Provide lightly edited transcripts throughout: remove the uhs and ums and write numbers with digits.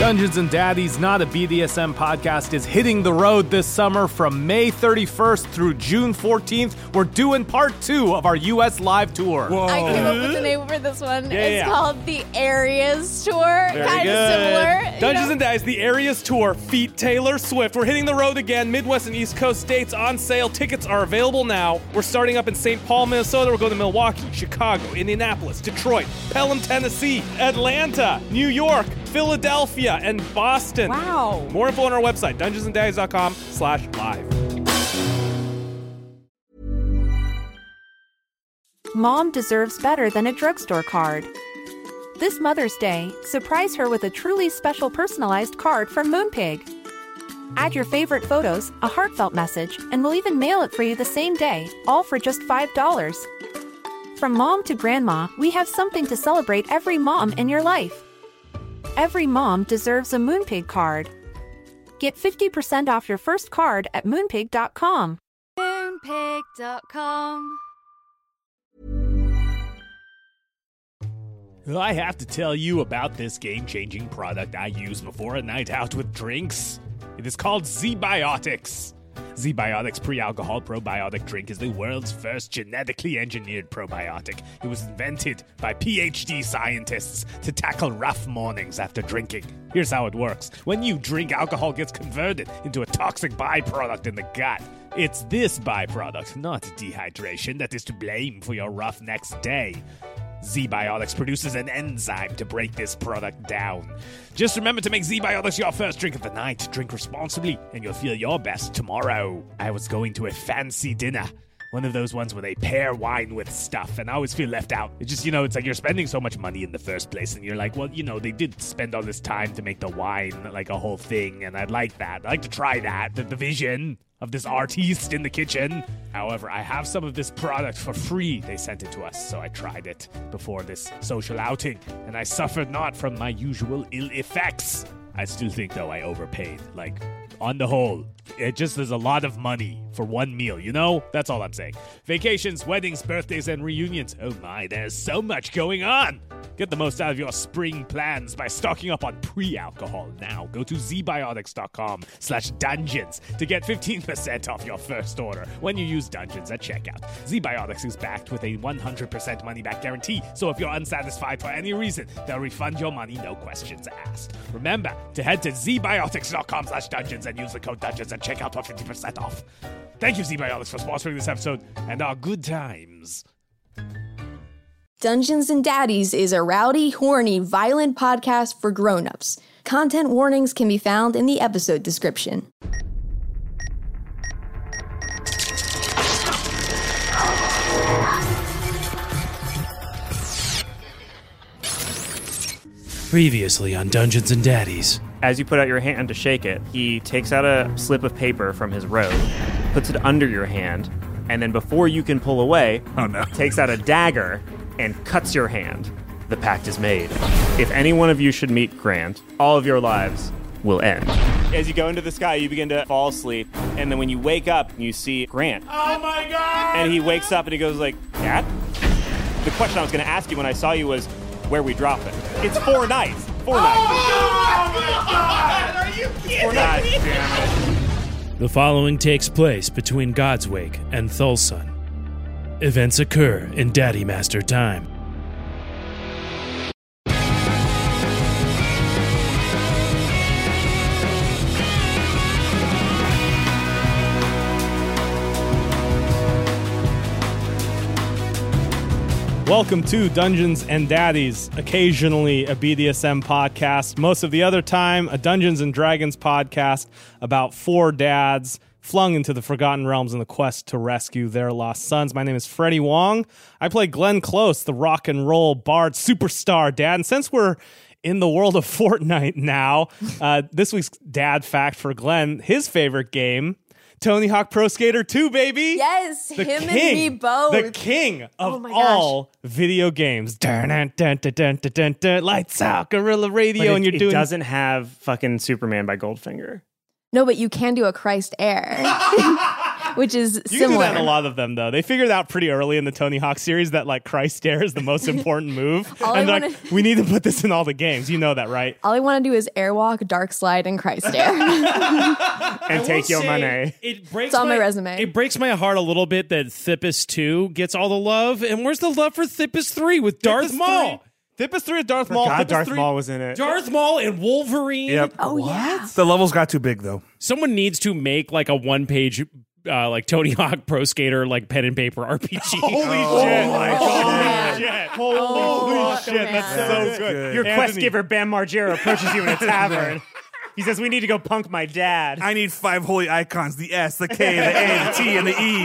Dungeons and Daddies, not a BDSM podcast, is hitting the road this summer from May 31st through June 14th. We're doing part 2 of our U.S. live tour. Whoa. I came up with the name for this one. Yeah, it's called the Areas Tour. Very Kind good. of similar. Dungeons and Daddies, the Areas Tour, feat Taylor Swift. We're hitting the road again. Midwest and East Coast dates on sale. Tickets are available now. We're starting up in St. Paul, Minnesota. We're going to Milwaukee, Chicago, Indianapolis, Detroit, Pelham, Tennessee, Atlanta, New York, Philadelphia, and Boston. Wow. More info on our website, dungeonsanddaddies.com/live. Mom deserves better than a drugstore card. This Mother's Day, surprise her with a truly special personalized card from Moonpig. Add your favorite photos, a heartfelt message, and we'll even mail it for you the same day, all for just $5. From mom to grandma, we have something to celebrate every mom in your life. Every mom deserves a Moonpig card. Get 50% off your first card at moonpig.com. Moonpig.com. I have to tell you about this game-changing product I use before a night out with drinks. It is called ZBiotics. ZBiotics pre-alcohol probiotic drink is the world's first genetically engineered probiotic. It was invented by PhD scientists to tackle rough mornings after drinking. Here's how it works. When you drink, alcohol gets converted into a toxic byproduct in the gut. It's this byproduct, not dehydration, that is to blame for your rough next day. ZBiotics produces an enzyme to break this product down. Just remember to make ZBiotics your first drink of the night. Drink responsibly, and you'll feel your best tomorrow. I was going to a fancy dinner. One of those ones where they pair wine with stuff, and I always feel left out. It's just, it's like you're spending so much money in the first place, and you're like, well, they did spend all this time to make the wine like a whole thing, and I'd like that. I'd like to try that. The vision of this artiste in the kitchen. However, I have some of this product for free. They sent it to us, so I tried it before this social outing, and I suffered not from my usual ill effects. I still think, though, I overpaid. On the whole, it just is a lot of money for one meal, That's all I'm saying. Vacations, weddings, birthdays, and reunions. Oh my, there's so much going on. Get the most out of your spring plans by stocking up on pre-alcohol now. Go to zbiotics.com/dungeons to get 15% off your first order when you use Dungeons at checkout. ZBiotics is backed with a 100% money-back guarantee, so if you're unsatisfied for any reason, they'll refund your money, no questions asked. Remember to head to zbiotics.com/dungeons and use the code Dungeons at checkout for 50% off. Thank you, ZBiotics, for sponsoring this episode and our good times. Dungeons and Daddies is a rowdy, horny, violent podcast for grown-ups. Content warnings can be found in the episode description. Previously on Dungeons and Daddies. As you put out your hand to shake it, he takes out a slip of paper from his robe, puts it under your hand, and then before you can pull away, takes out a dagger and cuts your hand. The pact is made. If any one of you should meet Grant, all of your lives will end. As you go into the sky, you begin to fall asleep, and then when you wake up, you see Grant. Oh my God! And he wakes up and he goes like, Dad? The question I was going to ask you when I saw you was, where we drop it. It's 4 nights. 4 nights. Oh my God! Are you kidding me? God damn it. The following takes place between Godswake and Thulsun. Events occur in Daddy Master time. Welcome to Dungeons and Daddies, occasionally a BDSM podcast, most of the other time a Dungeons and Dragons podcast about 4 dads flung into the Forgotten Realms in the quest to rescue their lost sons. My name is Freddie Wong. I play Glenn Close, the rock and roll bard superstar dad. And since we're in the world of Fortnite now, this week's dad fact for Glenn, his favorite game, Tony Hawk Pro Skater 2, baby. Yes, him and me both. The king of my all video games. Dun, dun, dun, dun, dun, dun, dun, dun. Lights out, Guerrilla Radio, and you're doing... It doesn't have fucking Superman by Goldfinger. No, but you can do a Christ Air. which is You can do similar. that in a lot of them, though. They figured out pretty early in the Tony Hawk series that like Christ Stare is the most important move, All and I like wanna- we need to put this in all the games. You know that, right? All I want to do is airwalk, dark slide, and Christ Stare. And take your money. It breaks It's on my resume. It breaks my heart a little bit that Thippus 2 gets all the love. And where's the love for Thippus 3 with Darth Maul? Thippus 3 is Darth Maul. God, Thippus Darth 3 Maul was in it. Darth Maul and Wolverine. Yep. Oh, yeah. The levels got too big, though. Someone needs to make like a one-page like Tony Hawk Pro Skater like pen and paper RPG. Holy shit! my Holy shit! Holy shit! man. That's so good. Your quest Anthony. giver Bam Margera approaches you in a tavern. He says, "We need to go punk my dad." I need 5 holy icons: the S, the K, the A, the T, and the E.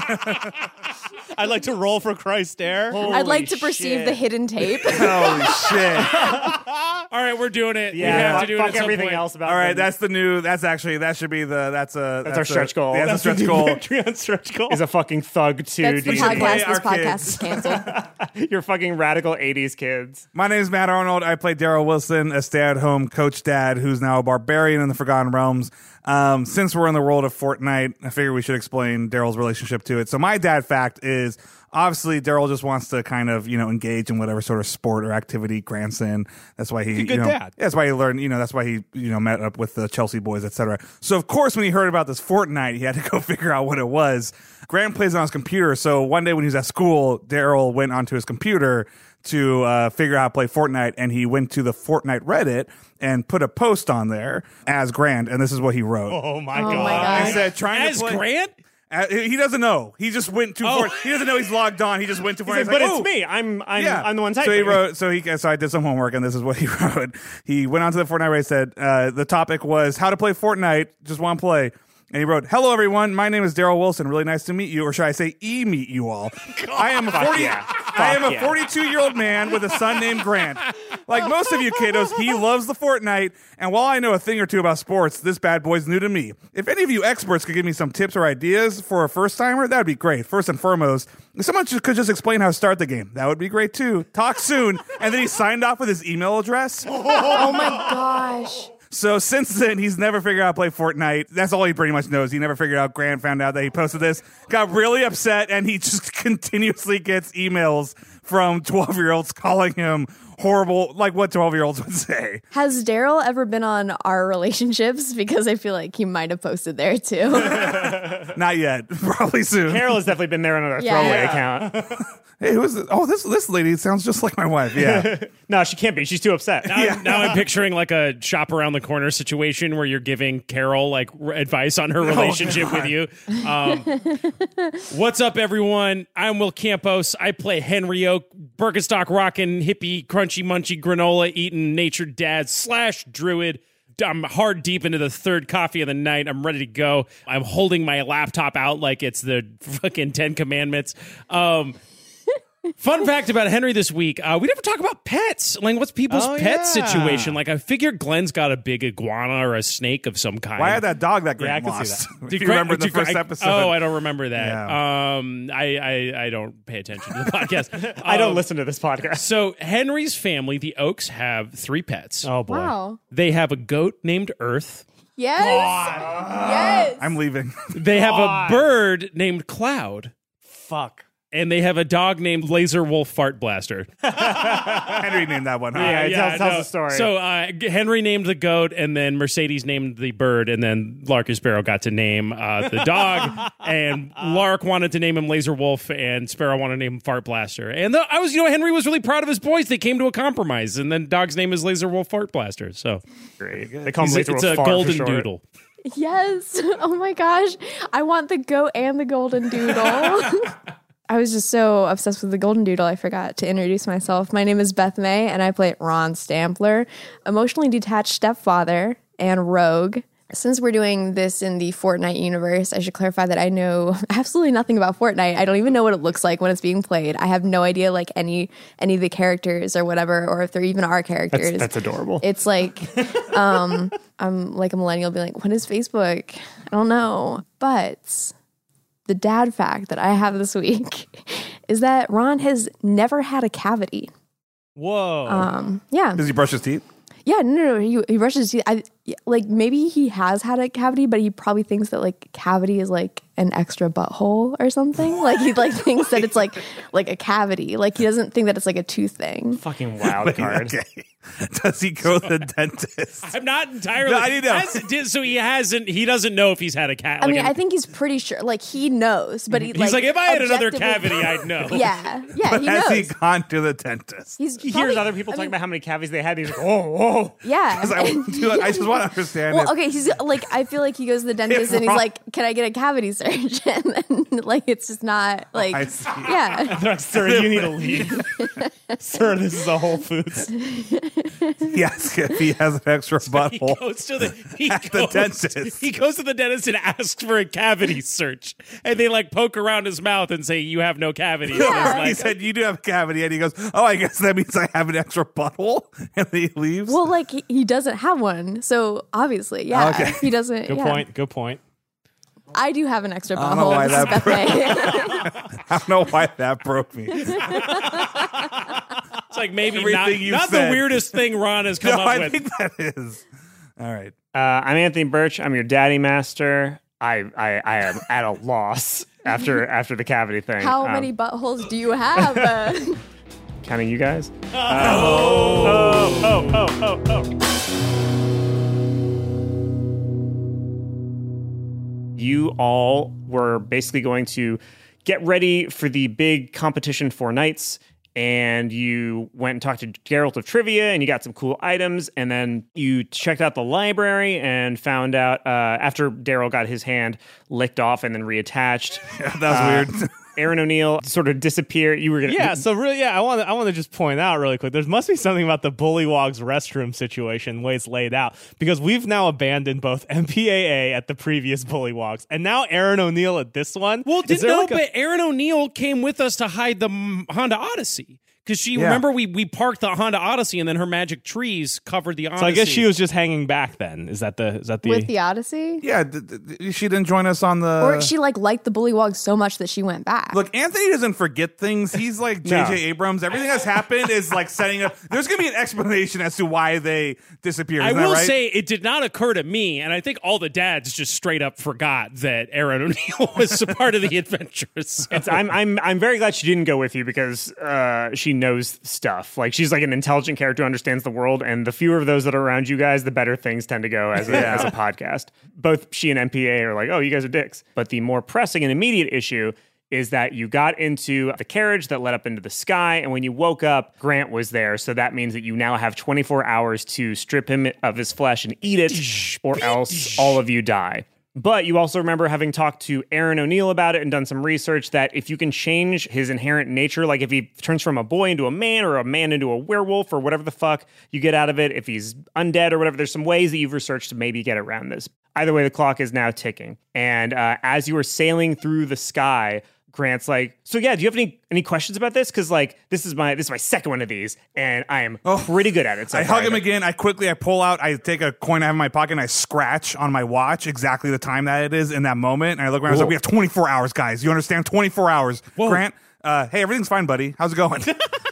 I'd like to roll for Christ Stare. I'd like to perceive shit. the hidden tape. Holy shit! All right, we're doing it. we Yeah, have to do it fuck at some everything point. else about All right, them. that's the new. That's actually that should be the. That's our stretch goal. Yeah, that's a stretch goal. Patreon stretch goal. Is a fucking thug too. That's the dude. podcast. play This our podcast kids. is canceled. You're fucking radical 80s kids. My name is Matt Arnold. I play Daryl Wilson, a stay-at-home coach dad who's now a barbarian in the Forgotten Realms. Since we're in the world of Fortnite, I figure we should explain Daryl's relationship to it. So my dad fact is, obviously, Daryl just wants to kind of, engage in whatever sort of sport or activity grants in. That's why he, a good dad. That's why he learned, that's why he, met up with the Chelsea boys, etc. So of course, when he heard about this Fortnite, he had to go figure out what it was. Grant plays it on his computer. So one day when he was at school, Daryl went onto his computer to figure out how to play Fortnite, and he went to the Fortnite Reddit and put a post on there as Grant, and this is what he wrote. Oh my Oh god! my God. He said, trying As to play. Grant? He doesn't know. He just went to Fortnite. He doesn't know he's logged on. He just went to Fortnite. He's But like, it's "Ooh." me. I'm Yeah. the one So typing. he wrote. So I did some homework, and this is what he wrote. He went onto the Fortnite Reddit, said the topic was how to play Fortnite. Just want to play. And he wrote, "Hello everyone, my name is Daryl Wilson. Really nice to meet you, or should I say meet you all? I am a 42-year-old man with a son named Grant. Like most of you kiddos, he loves the Fortnite, and while I know a thing or two about sports, this bad boy's new to me. If any of you experts could give me some tips or ideas for a first-timer, that would be great. First and foremost, if someone could just explain how to start the game, that would be great too. Talk soon." And then he signed off with his email address. Oh my gosh. So since then, he's never figured out how to play Fortnite. That's all he pretty much knows. He never figured out. Grant found out that he posted this, got really upset, and he just continuously gets emails from 12-year-olds calling him horrible, like what 12-year-olds would say. Has Daryl ever been on Our Relationships? Because I feel like he might have posted there too. Not yet. Probably soon. Carol has definitely been there on another Yeah. throwaway Yeah. account. Hey, who is this? Oh, this lady sounds just like my wife. Yeah. No, she can't be. She's too upset. Now I'm picturing like a shop around the corner situation where you're giving Carol like advice on her relationship with you. What's up, everyone? I'm Will Campos. I play Henry Oak, Birkenstock rockin', hippie, crunchy, munchy, granola eating, nature dad / druid. I'm hard deep into the third coffee of the night. I'm ready to go. I'm holding my laptop out like it's the fucking 10 Commandments. Fun fact about Henry this week, we never talk about pets. Like, what's people's pet situation? Like, I figure Glenn's got a big iguana or a snake of some kind. Why had that dog that Grant I can see lost? that. If you remember the first episode. Oh, I don't remember that. Yeah. I don't pay attention to the podcast. I don't listen to this podcast. So Henry's family, the Oaks, have 3 pets. Oh boy! Wow. They have a goat named Earth. Yes. Yes. I'm leaving. They have a bird named Cloud. Fuck. And they have a dog named Laser Wolf Fart Blaster. Henry named that one. Huh? Yeah, it tells the story. So Henry named the goat, and then Mercedes named the bird, and then Lark and Sparrow got to name the dog. And Lark wanted to name him Laser Wolf, and Sparrow wanted to name him Fart Blaster. And Henry was really proud of his boys. They came to a compromise, and then dog's name is Laser Wolf Fart Blaster. So Great. They call him it's Laser a Wolf Fart for golden short. doodle. Yes. Oh my gosh. I want the goat and the golden doodle. I was just so obsessed with the golden doodle, I forgot to introduce myself. My name is Beth May, and I play Ron Stampler, emotionally detached stepfather and rogue. Since we're doing this in the Fortnite universe, I should clarify that I know absolutely nothing about Fortnite. I don't even know what it looks like when it's being played. I have no idea like any of the characters or whatever, or if there even are characters. That's adorable. It's like, I'm like a millennial being like, what is Facebook? I don't know. But the dad fact that I have this week is that Ron has never had a cavity. Whoa! Yeah. Does he brush his teeth? Yeah, no. He brushes his teeth. Like maybe he has had a cavity, but he probably thinks that like cavity is like an extra butthole or something. Like he like thinks that it's like a cavity. Like he doesn't think that it's like a tooth thing. Fucking wild card. Okay. Does he go to the dentist? I'm not entirely. No, I need to- So he hasn't. He doesn't know if he's had a cat. I mean, I think he's pretty sure. Like he knows, but he's like, if I had another objectively- cavity, I'd know. Yeah, he Has knows. he gone to the dentist? He's He probably- hears other people I talking mean, about how many cavities they had. And he's like, oh. Yeah, I just want to understand. Well, if- okay, he's like, I feel like he goes to the dentist and he's like, "Can I get a cavity search?" And then, like, it's just not like, I see. yeah. They're like, sir, you need to leave. Sir, this is a Whole Foods. Yes, if he has an extra He butthole. goes to the dentist. He goes to the dentist and asks for a cavity search, and they like poke around his mouth and say, "You have no cavities." And he's He like, said, "You do have a cavity," and he goes, "Oh, I guess that means I have an extra butthole," and then he leaves. Well, like he doesn't have one, so obviously, yeah, Okay. he doesn't. Good yeah. point. Good point. I do have an extra don't know butthole. why This is that- Beth May. I don't know why that broke me. it's like maybe Everything not, you not said. the weirdest thing Ron has come No, up I with. think that is. All right. I'm Anthony Birch. I'm your daddy master. I am at a loss after the cavity thing. How many buttholes do you have? Counting you guys? You all were basically going to get ready for the big competition for knights, and you went and talked to Geralt of Trivia, and you got some cool items, and then you checked out the library and found out after Daryl got his hand licked off and then reattached. That was weird. Aaron O'Neill sort of disappeared. You were gonna So really, I want to just point out really quick. There must be something about the Bullywog's restroom situation, the way it's laid out, because we've now abandoned both MPAA at the previous Bullywogs, and now Aaron O'Neill at this one. Well, Is there like a- but Aaron O'Neill came with us to hide the Honda Odyssey. Because remember, we parked the Honda Odyssey and then her magic trees covered the Odyssey. So I guess she was just hanging back then. Is that the With the Odyssey? Yeah, she didn't join us on the. Or she like liked the Bullywog so much that she went back. Look, Anthony doesn't forget things. He's like J.J. No. Abrams. Everything that's happened is like setting up. There's going to be an explanation as to why they disappeared. I Isn't that will right? say it did not occur to me, and I think all the dads just straight up forgot that Aaron O'Neill was a part of the adventures. I'm very glad she didn't go with you because she knows stuff. Like she's like an intelligent character who understands the world, and the fewer of those that are around you guys, the better things tend to go as a podcast. Both she and MPA are like, oh, you guys are dicks. But the more pressing and immediate issue is that you got into the carriage that led up into the sky, and when you woke up, Grant was there. So that means that you now have 24 hours to strip him of his flesh and eat it, or else all of you die. But you also remember having talked to Aaron O'Neill about it and done some research that if you can change his inherent nature, like if he turns from a boy into a man or a man into a werewolf or whatever the fuck you get out of it, if he's undead or whatever, there's some ways that you've researched to maybe get around this. Either way, the clock is now ticking. And as you were sailing through the sky, Grant's like, so yeah, do you have any questions about this? Because like this is my second one of these, and I am pretty good at it. So I hug him again. I pull out. I take a coin I have in my pocket, and I scratch on my watch exactly the time that it is in that moment. And I look around. I was like, "We have 24 hours, guys. You understand? 24 hours." Whoa. Grant, hey, everything's fine, buddy. How's it going?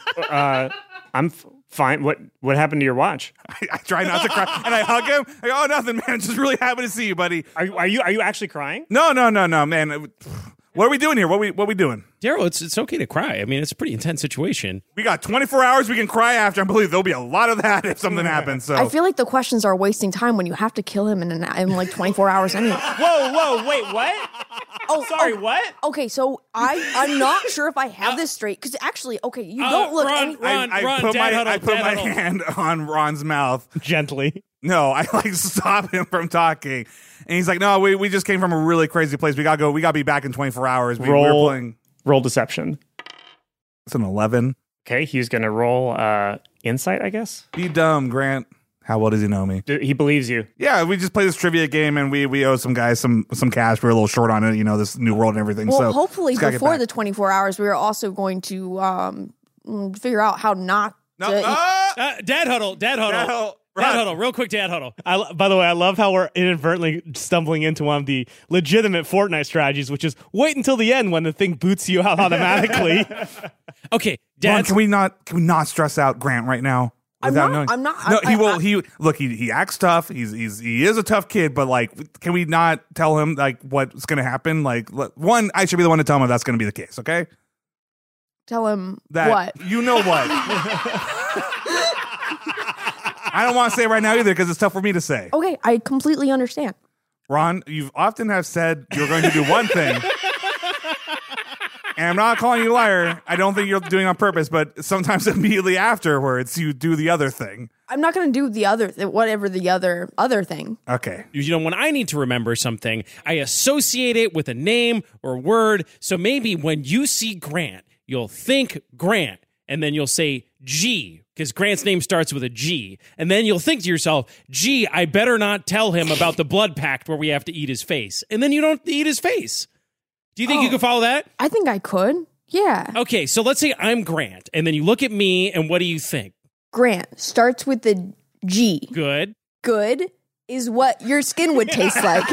I'm fine. What happened to your watch? I try not to cry, and I hug him. I go, "Oh, nothing, man. Just really happy to see you, buddy." Are you actually crying? No, man. What are we doing here? What we doing? Daryl, it's okay to cry. I mean, it's a pretty intense situation. We got 24 hours we can cry after. I believe there'll be a lot of that if something happens. So I feel like the questions are wasting time when you have to kill him in like 24 hours anyway. Whoa, wait, what? What? Okay, so I'm not sure if I have this straight because actually, okay, you don't look Ron, any. Ron, I put dad my huddle, I put dad my huddle. hand on Ron's mouth. gently? No, I like stop him from talking. And he's like, "No, we just came from a really crazy place. We gotta go. We gotta be back in 24 hours. We were playing." Roll deception. It's an 11. Okay, he's gonna roll insight, I guess. Be dumb, Grant. How well does he know me? He believes you. Yeah, we just played this trivia game, and we owe some guys some cash. We're a little short on it, this new world and everything. Well, so hopefully just gotta get before back. the 24 hours, we are also going to figure out how not No, to. Dad huddle. Dad huddle. Dad Run. huddle, real quick, dad huddle. By the way, I love how we're inadvertently stumbling into one of the legitimate Fortnite strategies, which is wait until the end when the thing boots you out automatically. Okay, Ron, Dad. can we not stress out Grant right now? without not- knowing? I'm not- No, I- he will. I- He acts tough. He is a tough kid. But like, can we not tell him like what's going to happen? Like, one, I should be the one to tell him if that's going to be the case. Okay. Tell him That what? you know what. I don't want to say it right now either because it's tough for me to say. Okay, I completely understand. Ron, you've often have said you're going to do one thing. And I'm not calling you a liar. I don't think you're doing it on purpose, but sometimes immediately afterwards you do the other thing. I'm not going to do the other, whatever the other thing. Okay. You know, when I need to remember something, I associate it with a name or word. So maybe when you see Grant, you'll think Grant, and then you'll say G, because Grant's name starts with a G. And then you'll think to yourself, gee, I better not tell him about the blood pact where we have to eat his face. And then you don't eat his face. Do you think you can follow that? I think I could. Yeah. Okay, so let's say I'm Grant, and then you look at me, and what do you think? Grant starts with the G. Good. Good is what your skin would taste like.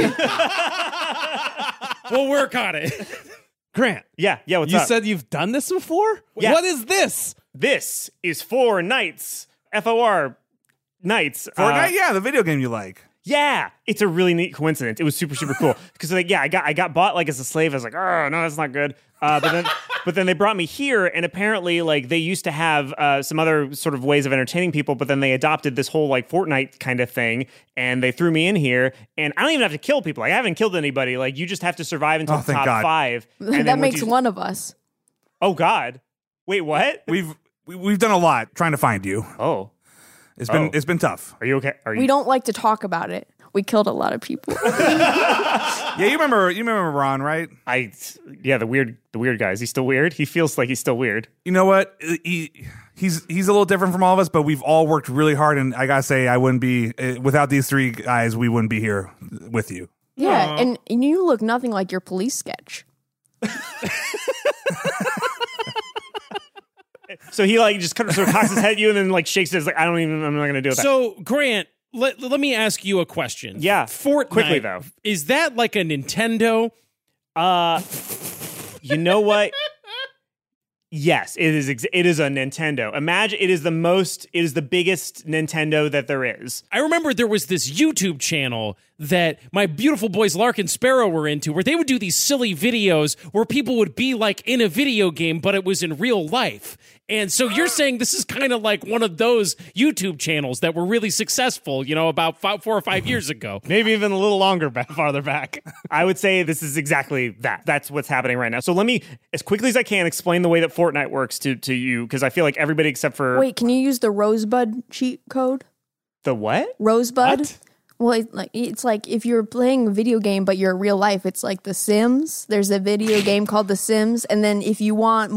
We'll work on it. Grant, Yeah, what's you up? said you've done this before? Yeah. What is this? This is Four Knights. FOR Knights. Fortnite, yeah, the video game you like. Yeah, it's a really neat coincidence. It was super, super cool because, like, yeah, I got bought like as a slave. I was like, oh no, that's not good. But then they brought me here, and apparently, like, they used to have some other sort of ways of entertaining people, but then they adopted this whole like Fortnite kind of thing, and they threw me in here, and I don't even have to kill people. Like, I haven't killed anybody. Like, you just have to survive until Oh, the thank top God. 5. And That then once makes you- one of us. Oh God, wait, what? We've done a lot trying to find you. Oh, It's been tough. are you okay? Are you? We don't like to talk about it. We killed a lot of people. Yeah, you remember Ron, right? The weird guy. Is he still weird? He feels like he's still weird. You know what? He's a little different from all of us, but we've all worked really hard, and I gotta say, I wouldn't be without these three guys. We wouldn't be here with you. Yeah, and you look nothing like your police sketch. So he like just kind of sort of cocks his head at you and then like shakes it. It's like I'm not gonna do that. So, Grant, let me ask you a question. Yeah, Fortnite, quickly, though. Is that like a Nintendo? You know what? Yes, it is. It is a Nintendo. Imagine it is the biggest Nintendo that there is. I remember there was this YouTube channel that my beautiful boys Lark and Sparrow were into, where they would do these silly videos where people would be like in a video game, but it was in real life. And so you're saying this is kind of like one of those YouTube channels that were really successful, you know, about 4 or 5 years ago. Maybe even a little longer farther back. I would say this is exactly that. That's what's happening right now. So let me, as quickly as I can, explain the way that Fortnite works to you, because I feel like everybody except for Wait, can you use the Rosebud cheat code? the what? Rosebud? What? Well, it's like if you're playing a video game, but you're real life, it's like The Sims. There's a video game called The Sims. And then if you want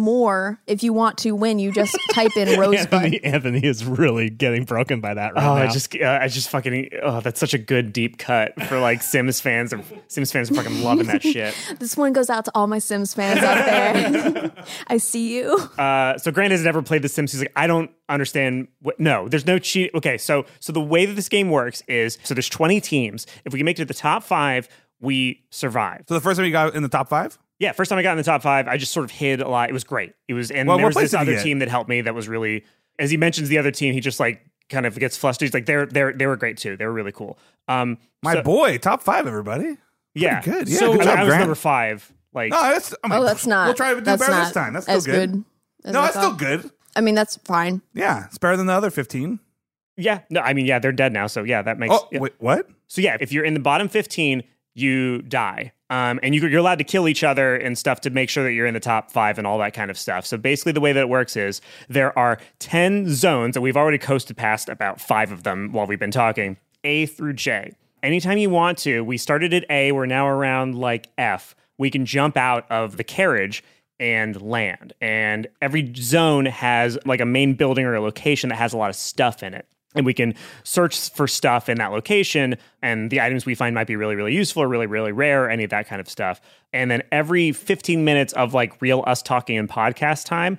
to win, you just type in Rosebud. Anthony is really getting broken by that right now. I just fucking, that's such a good deep cut for like Sims fans. Sims fans are fucking loving that shit. This one goes out to all my Sims fans out there. I see you. So Grant has never played The Sims. He's like, I don't understand. No, there's no cheat. Okay, so the way that this game works is, so there's 20 teams. If we can make it to the top 5, we survive. So the first time you got in the top 5? Yeah, first time I got in the top 5, I just sort of hid a lot. It was great. It was, and Well, there what was place this did you other get? team that helped me that was really, as he mentions the other team, he just like kind of gets flustered. He's like, they were great too. They were really cool. My boy, top 5 everybody. Yeah. Pretty good. Yeah, So good job, I was Grant. number 5. Like, No, that's. I mean, That's not. We'll try to do that's better not this time. That's still as good. as No, I that's still thought. good. I mean, that's fine. Yeah, it's better than the other 15. yeah, no, I mean, yeah, they're dead now. So yeah, that makes. Oh, yeah. wait, what? So yeah, if you're in the bottom 15, you die. And you're allowed to kill each other and stuff to make sure that you're in the top 5 and all that kind of stuff. So basically the way that it works is there are 10 zones, and we've already coasted past about 5 of them while we've been talking, A through J. Anytime you want to, we started at A, we're now around like F. We can jump out of the carriage and land. And every zone has like a main building or a location that has a lot of stuff in it. And we can search for stuff in that location, and the items we find might be really, really useful or really, really rare, any of that kind of stuff. And then every 15 minutes of like real us talking and podcast time,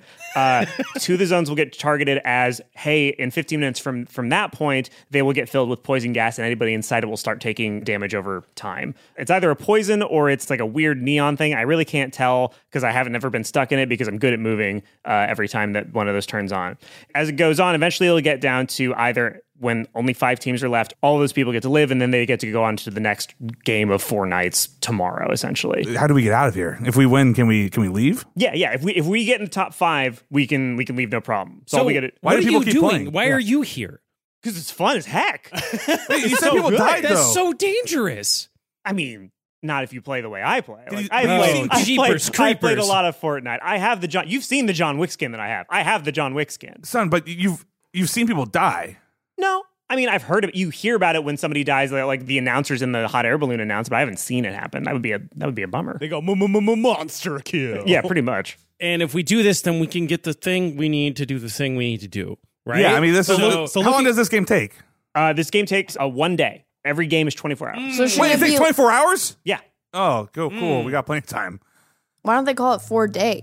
2 of the zones will get targeted as, hey, in 15 minutes from that point, they will get filled with poison gas and anybody inside it will start taking damage over time. It's either a poison or it's like a weird neon thing. I really can't tell because I haven't never been stuck in it because I'm good at moving every time that one of those turns on. As it goes on, eventually it'll get down to either when only 5 teams are left, all those people get to live, and then they get to go on to the next game of 4 nights tomorrow, essentially. How do we get out of here? If we win, can we leave? Yeah. If we get in the top 5, we can leave no problem. So all we get it. Why what do are people you keep doing? playing? Why are you here? Because it's fun as heck. Wait, you said people died, though. That's so dangerous. I mean, not if you play the way I play. Like, Jeepers I played a creepers. lot of Fortnite. I have the John. You've seen the John Wick skin that I have. I have the John Wick skin. Son, but you've seen people die. No. I mean, I've heard of it. You hear about it when somebody dies, like the announcers in the hot air balloon announce, but I haven't seen it happen. That would be a bummer. They go monster kill. Yeah, pretty much. And if we do this, then we can get the thing we need to do the thing we need to do, right? Yeah, I mean, this is. So How long does this game take? This game takes 1 day. Every game is 24 hours. So should Wait, it it takes be, 24 hours? Yeah. Oh, cool. We got plenty of time. why don't they call it 4-day?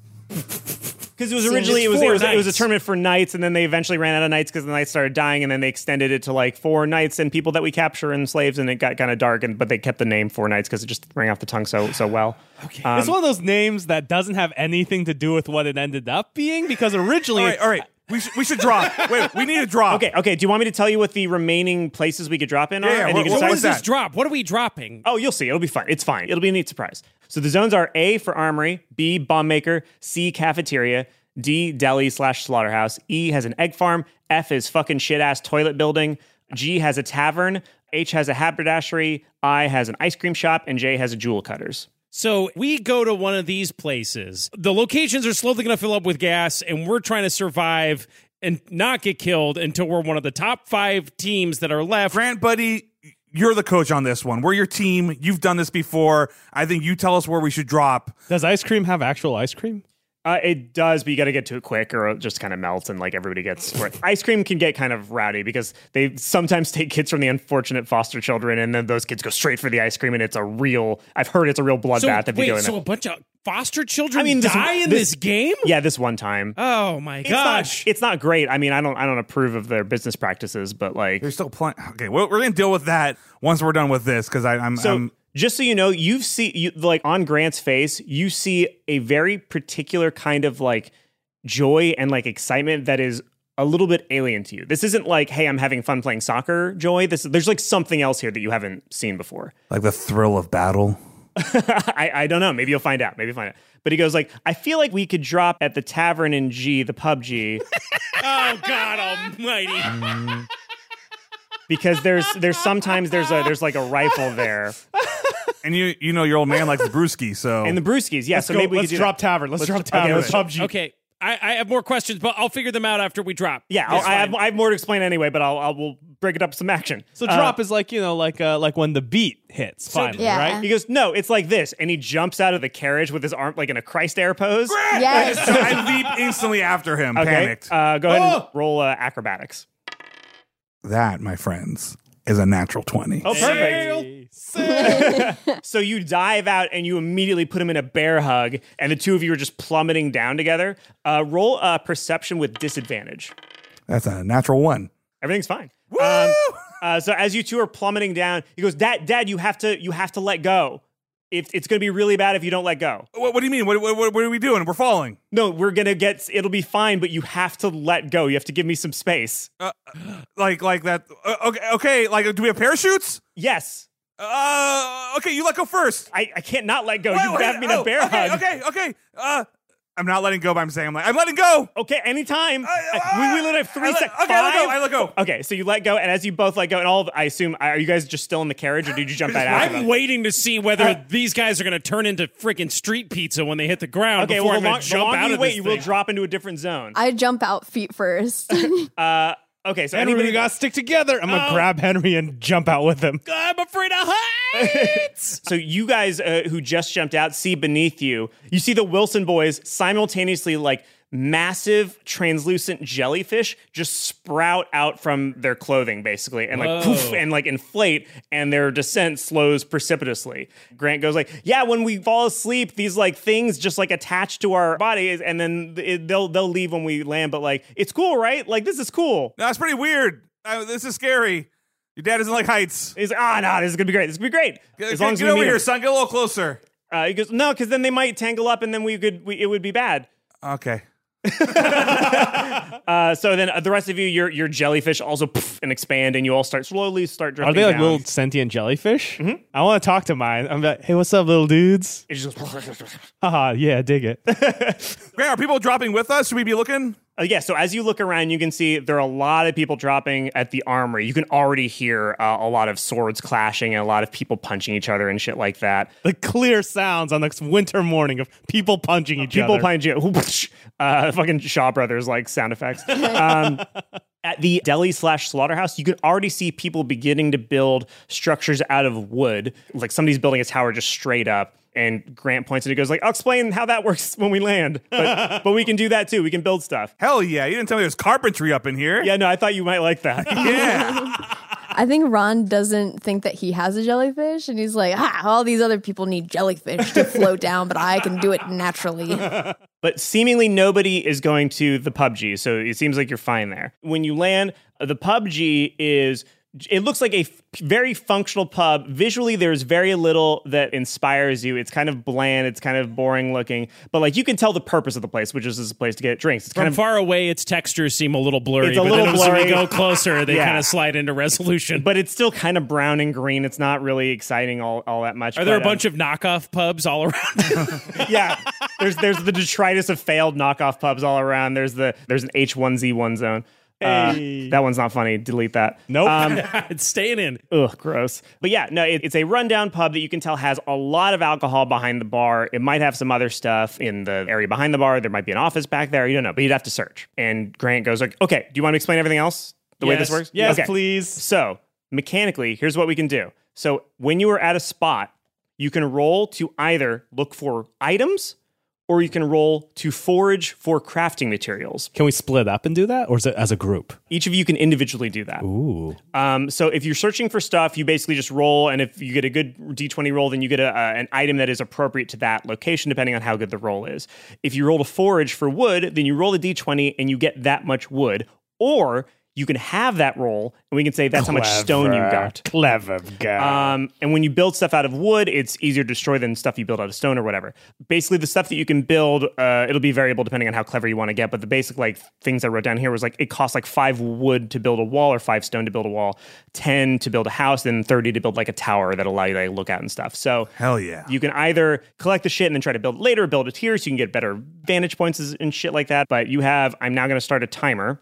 Because it was originally it's it 4 was a nights. tournament for nights, and then they eventually ran out of nights because the nights started dying, and then they extended it to like 4 nights and people that we capture and slaves, and it got kind of dark. But they kept the name 4 nights because it just rang off the tongue so well. Okay, It's one of those names that doesn't have anything to do with what it ended up being because originally. All right. We should drop. Wait, we need to drop. Okay. Do you want me to tell you what the remaining places we could drop in are? Yeah, And you what- can So decide- what does this that? drop? What are we dropping? Oh, you'll see. It'll be fun. It's fine. It'll be a neat surprise. So the zones are A for Armory, B Bomb Maker, C Cafeteria, D Deli/Slaughterhouse, E has an egg farm, F is fucking shit ass toilet building, G has a tavern, H has a haberdashery, I has an ice cream shop, and J has a jewel cutters. So we go to one of these places. The locations are slowly going to fill up with gas, and we're trying to survive and not get killed until we're one of the top 5 teams that are left. Grant, buddy, you're the coach on this one. We're your team. You've done this before. I think you tell us where we should drop. Does ice cream have actual ice cream? It does, but you got to get to it quick or it just kind of melts and like everybody gets... Ice cream can get kind of rowdy because they sometimes take kids from the unfortunate foster children and then those kids go straight for the ice cream and it's a real... I've heard it's a real bloodbath if you go in so there. a bunch of foster children I mean, die in this game? Yeah, this one time. Oh my gosh. It's not great. I mean, I don't approve of their business practices, but like... There's still plenty. Okay, we're going to deal with that once we're done with this because I'm Just so you know, like on Grant's face, you see a very particular kind of like joy and like excitement that is a little bit alien to you. This isn't like, hey, I'm having fun playing soccer joy. There's like something else here that you haven't seen before. like the thrill of battle. I don't know. Maybe you'll find out. But he goes like, I feel like we could drop at the tavern in G, the pub G, Oh God almighty. because there's sometimes there's like a rifle there. And you know your old man likes the brewski, so And the brewskis, yeah. So maybe we let's could do drop that. tavern. Let's drop okay, tavern. let's PUBG. Okay. I have more questions, but I'll figure them out after we drop. Yeah, It's I fine. have more to explain anyway, but we'll break it up with some action. So drop is like, like when the beat hits finally, Yeah. right? He goes, no, it's like this. And he jumps out of the carriage with his arm like in a Christ air pose. Yes. So I leap instantly after him, Okay. panicked. Go ahead and roll acrobatics. That, my friends, is a natural 20. Oh, perfect. So you dive out and you immediately put him in a bear hug, and the two of you are just plummeting down together. Roll perception with disadvantage. That's a natural 1. Everything's fine. Woo! So as you two are plummeting down, he goes, Dad, you have to let go. It's going to be really bad if you don't let go. What do you mean? What are we doing? We're falling. No, it'll be fine, but you have to let go. You have to give me some space. Like that. Okay. Like, do we have parachutes? Yes. Okay, you let go first. I can't not let go. You have me in a bear hug. Okay. I'm not letting go, but I'm letting go. Okay, anytime. We literally have 3 seconds. Okay, I let go. Okay, so you let go, and as you both let go, and I assume, are you guys just still in the carriage, or did you jump out after I'm them? waiting to see whether these guys are going to turn into freaking street pizza when they hit the ground Okay, before well, I'm the going to jump out you of wait, this you will thing. drop into a different zone. I jump out feet first. Okay, so Henry, anybody we gotta stick together. I'm gonna grab Henry and jump out with him. I'm afraid of heights. So you guys who just jumped out see beneath you. You see the Wilson boys simultaneously like massive translucent jellyfish just sprout out from their clothing basically and like poof and like inflate, and their descent slows precipitously. Grant goes like, yeah, when we fall asleep, these like things just like attach to our bodies, and then they'll leave when we land, but like it's cool, right? Like this is cool. No, it's pretty weird. This is scary. Your dad doesn't like heights. He's like, no, this is gonna be great. This is gonna be great. As long as get we over meet here, him. son. Get a little closer. He goes, no, because then they might tangle up, and then it would be bad. Okay. So then the rest of you, your jellyfish also poof, and expand, and you all slowly start drifting Are they like down. little sentient jellyfish? Mm-hmm. I want to talk to mine. I'm like, hey, what's up, little dudes? It just goes, Haha, yeah, dig it. Grant, are people dropping with us? Should we be looking? yeah, so as you look around, you can see there are a lot of people dropping at the armory. You can already hear a lot of swords clashing and a lot of people punching each other and shit like that. The clear sounds on this winter morning of people punching each People other. punching fucking Shaw Brothers like sound effects. At the deli/slaughterhouse, you can already see people beginning to build structures out of wood. Like somebody's building a tower just straight up. And Grant points at it, goes like, I'll explain how that works when we land. But we can do that too. We can build stuff. Hell yeah. You didn't tell me there's carpentry up in here. Yeah, no, I thought you might like that. Yeah. I think Ron doesn't think that he has a jellyfish, and he's like, all these other people need jellyfish to float down, but I can do it naturally. But seemingly nobody is going to the PUBG, so it seems like you're fine there. When you land, the PUBG it looks like a very functional pub. Visually, there's very little that inspires you. It's kind of bland. It's kind of boring looking. But like you can tell the purpose of the place, which is this place to get drinks. It's From kind of far away, its textures seem a little blurry. It's a but little then blurry. As we go closer, they Yeah. kind of slide into resolution. but it's still kind of brown and green. It's not really exciting all that much. Are there a But, bunch of knockoff pubs all around? yeah. There's the detritus of failed knockoff pubs all around. There's an H1Z1 zone. Hey. That one's not funny. Delete that. Nope. It's staying in. Ugh, gross. But yeah, no, it's a rundown pub that you can tell has a lot of alcohol behind the bar. It might have some other stuff in the area behind the bar. There might be an office back there. You don't know, but you'd have to search. And Grant goes like, okay, do you want to explain everything else? The way this works? Yes, Okay. please. So mechanically, here's what we can do. So when you are at a spot, you can roll to either look for items or you can roll to forage for crafting materials. Can we split up and do that, or is it as a group? Each of you can individually do that. Ooh. So if you're searching for stuff, you basically just roll, and if you get a good D20 roll, then you get an item that is appropriate to that location, depending on how good the roll is. If you roll to forage for wood, then you roll a D20 and you get that much wood. Or you can have that roll, and we can say that's how much stone you got. Clever guy. And when you build stuff out of wood, it's easier to destroy than stuff you build out of stone or whatever. Basically, the stuff that you can build, it'll be variable depending on how clever you want to get. But the basic like things I wrote down here was like it costs like 5 wood to build a wall or 5 stone to build a wall, 10 to build a house, and 30 to build like a tower that'll allow you to like, look out and stuff. So Hell yeah. you can either collect the shit and then try to build it later, build it here so you can get better vantage points and shit like that. But I'm now going to start a timer.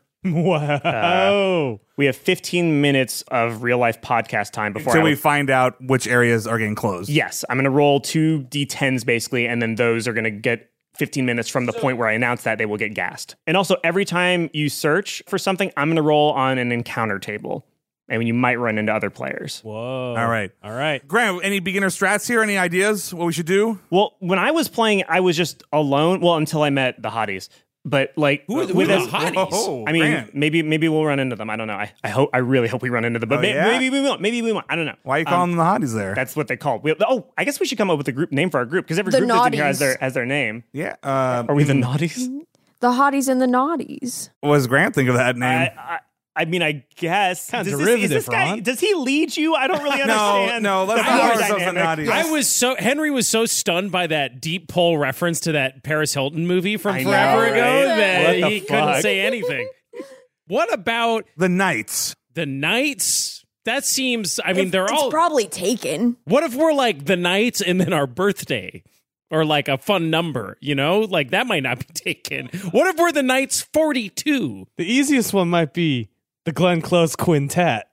Wow. We have 15 minutes of real life podcast time before Until we find out which areas are getting closed. Yes, I'm going to roll 2 D10s basically, and then those are going to get 15 minutes from the point where I announce that they will get gassed. And also, every time you search for something, I'm going to roll on an encounter table. And you might run into other players. Whoa. All right. All right. Grant, any beginner strats here? Any ideas what we should do? Well, when I was playing, I was just alone. Well, until I met the hotties. But like, Who are the us- hotties? Oh, I mean, Grant. maybe we'll run into them. I don't know. I really hope we run into them. But Oh, yeah? maybe we won't. Maybe we won't. I don't know. Why are you calling them the hotties there? That's what they call. I guess we should come up with a group name for our group because every The group that's in here Naughties. has their name. Yeah. Are we the naughties? The hotties and the naughties. What does Grant think of that name? I mean, I guess. Kinda Does derivative, this guy, Ron. does he lead you? I don't really understand. no, let's the not power call ourselves the dynamic. naughties. Henry was so stunned by that deep pole reference to that Paris Hilton movie from I forever know, ago right? that What the he couldn't fuck? say anything. What about The Knights. the Knights? That seems, I mean, they're It's all. probably taken. What if we're like the Knights and then our birthday? Or like a fun number, you know? Like that might not be taken. What if we're the Knights 42? The easiest one might be the Glenn Close Quintet.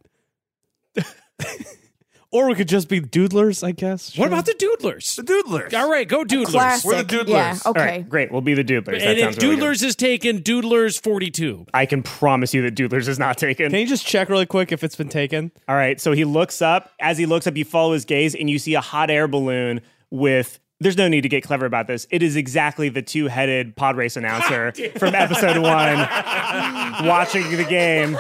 Or we could just be Doodlers, I guess. What about the Doodlers? The Doodlers. All right, go Doodlers. Classic. We're the Doodlers. Yeah, All okay. right, great. We'll be the Doodlers. That And if sounds really good. Doodlers is taken, Doodlers 42. I can promise you that Doodlers is not taken. Can you just check really quick if it's been taken? All right, so he looks up. As he looks up, you follow his gaze, and you see a hot air balloon with There's no need to get clever about this. It is exactly the two-headed pod race announcer from episode 1 watching the game.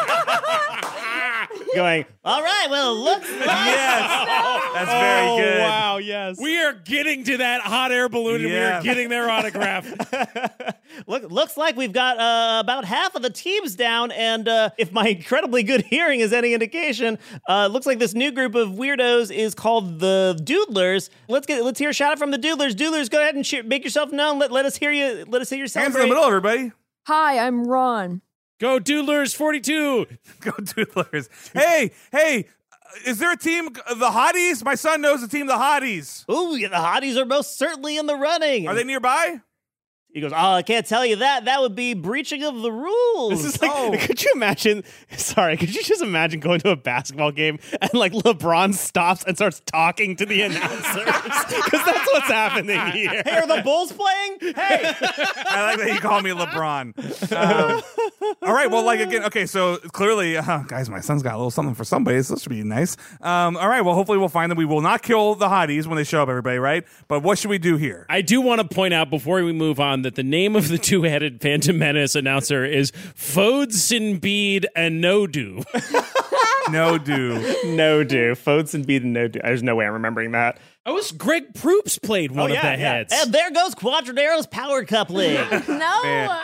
Going, all right, well, it looks like... Yes, that's very good. Wow, yes. We are getting to that hot air balloon, and we are getting their autograph. Looks like we've got about half of the teams down, and if my incredibly good hearing is any indication, looks like this new group of weirdos is called the Doodlers. Let's hear a shout out from the Doodlers. Doodlers, go ahead and make yourself known. Let us hear you. Let us hear your Hands in the middle, everybody. Hi, I'm Ron. Go Doodlers 42. Go Doodlers. Hey, is there a team, the Hotties? My son knows the team, the Hotties. Ooh, yeah, the Hotties are most certainly in the running. Are they nearby? He goes, oh, I can't tell you that. That would be breaching of the rules. This is like, could you imagine, could you just imagine going to a basketball game and like LeBron stops and starts talking to the announcers? Because that's what's happening here. Hey, are the Bulls playing? Hey. I like that you call me LeBron. All right, well, again, okay, so clearly, guys, my son's got a little something for somebody, so this should be nice. All right, well, hopefully we'll find them. We will not kill the Hotties when they show up, everybody, right? But what should we do here? I do want to point out before we move on that the name of the two-headed Phantom Menace announcer is Fodesinbeed and No-Do. No-Do. Fodesinbeed and No-Do. There's no way I'm remembering that. Oh, it's Greg Proops played one of the heads. And there goes Quadradero's power coupling. No.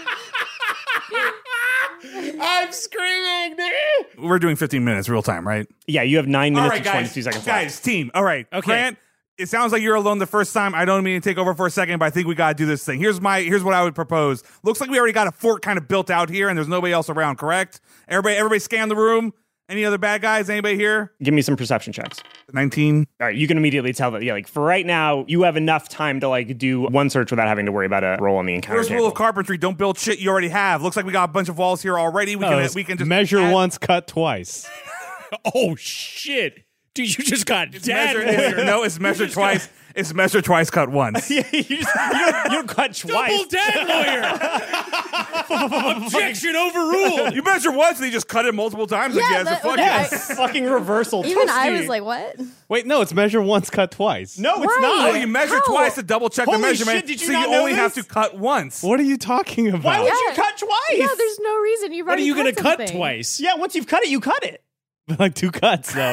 I'm screaming, dude. We're doing 15 minutes real time, right? Yeah, you have 9 minutes All right, and 22 seconds left. Guys, team. All right. Okay. Grant, it sounds like you're alone the first time. I don't mean to take over for a second, but I think we got to do this thing. Here's what I would propose. Looks like we already got a fort kind of built out here, and there's nobody else around, correct? Everybody scan the room. Any other bad guys? Anybody here? Give me some perception checks. 19. All right, you can immediately tell that, for right now, you have enough time to, do one search without having to worry about a roll on the encounter First rule of carpentry, don't build shit you already have. Looks like we got a bunch of walls here already. We can just measure once, cut twice. Oh, shit. Dude, you just got dad. No, it's measured twice. It's measured twice, cut once. you don't cut twice. Double dad lawyer. Objection overruled. You measure once and you just cut it multiple times. Yeah, Fucking reversal. Even Toasty. I was like, what? Wait, no, it's measure once, cut twice. No, it's Right. not. Oh, you measure How? twice to double check the Holy measurement, shit, did you so not you know only have this? to cut once. What are you talking about? Why would you Yeah. cut twice? Yeah, there's no reason. You've What are already you going to cut something. twice? Yeah, once you've cut it, you cut it. Like 2 cuts, though.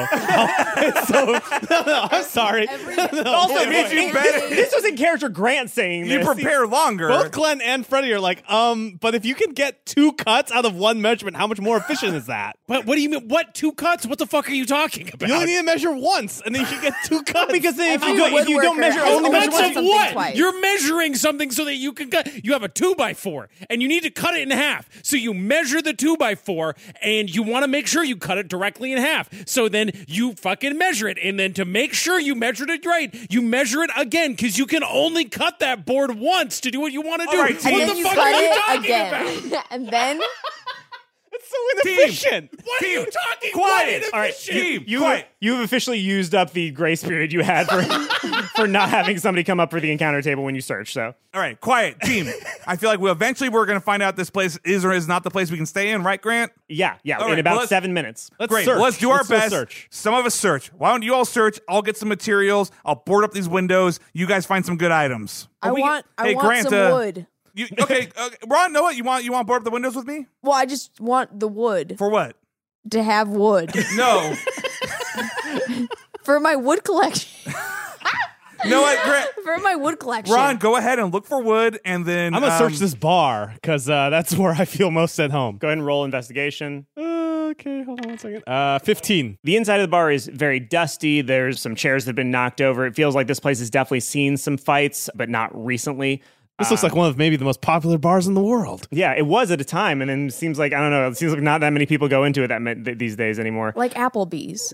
I'm sorry. Also, It means you better. this was in character Grant saying You this. prepare longer. Both Glenn and Freddie are like, but if you can get 2 cuts out of one measurement, how much more efficient is that? But what do you mean? What 2 cuts? What the fuck are you talking about? You only need to measure once, and then you can get 2 cuts. Because then if Every you don't woodworker measure has only only measure done once, Cuts of something what? twice. You're measuring something so that you can cut. You have a 2x4 and you need to cut it in half. So you measure the 2x4 and you want to make sure you cut it directly in half. So then you fucking measure it. And then to make sure you measured it right, you measure it again because you can only cut that board once to do what you want to do. All right, What team. And the then you fuck cut are you it talking again. about? And then It's so inefficient. What are you talking Quiet. about? all right, Team, you've officially used up the grace period you had for not having somebody come up for the encounter table when you search. So All right, quiet, team. I feel like we're going to find out this place is or is not the place we can stay in, right, Grant? yeah, All in right, about well, let's- 7 minutes. Let's Great. search. Let's do our Let's go best. search. Some of us search. Why don't you all search? I'll get some materials. I'll board up these windows. You guys find some good items. I want Grant, some wood. Ron, know what you want? You want to board up the windows with me? Well, I just want the wood For what? to have wood No. for my wood collection. No, Grant. For my wood collection. Ron, go ahead and look for wood, and then I'm going to search this bar, because that's where I feel most at home. Go ahead and roll investigation. Okay, hold on one second. 15. The inside of the bar is very dusty. There's some chairs that have been knocked over. It feels like this place has definitely seen some fights, but not recently. This looks like one of maybe the most popular bars in the world. Yeah, it was at a time, and then it seems like, I don't know, it seems like not that many people go into it these days anymore. Like Applebee's.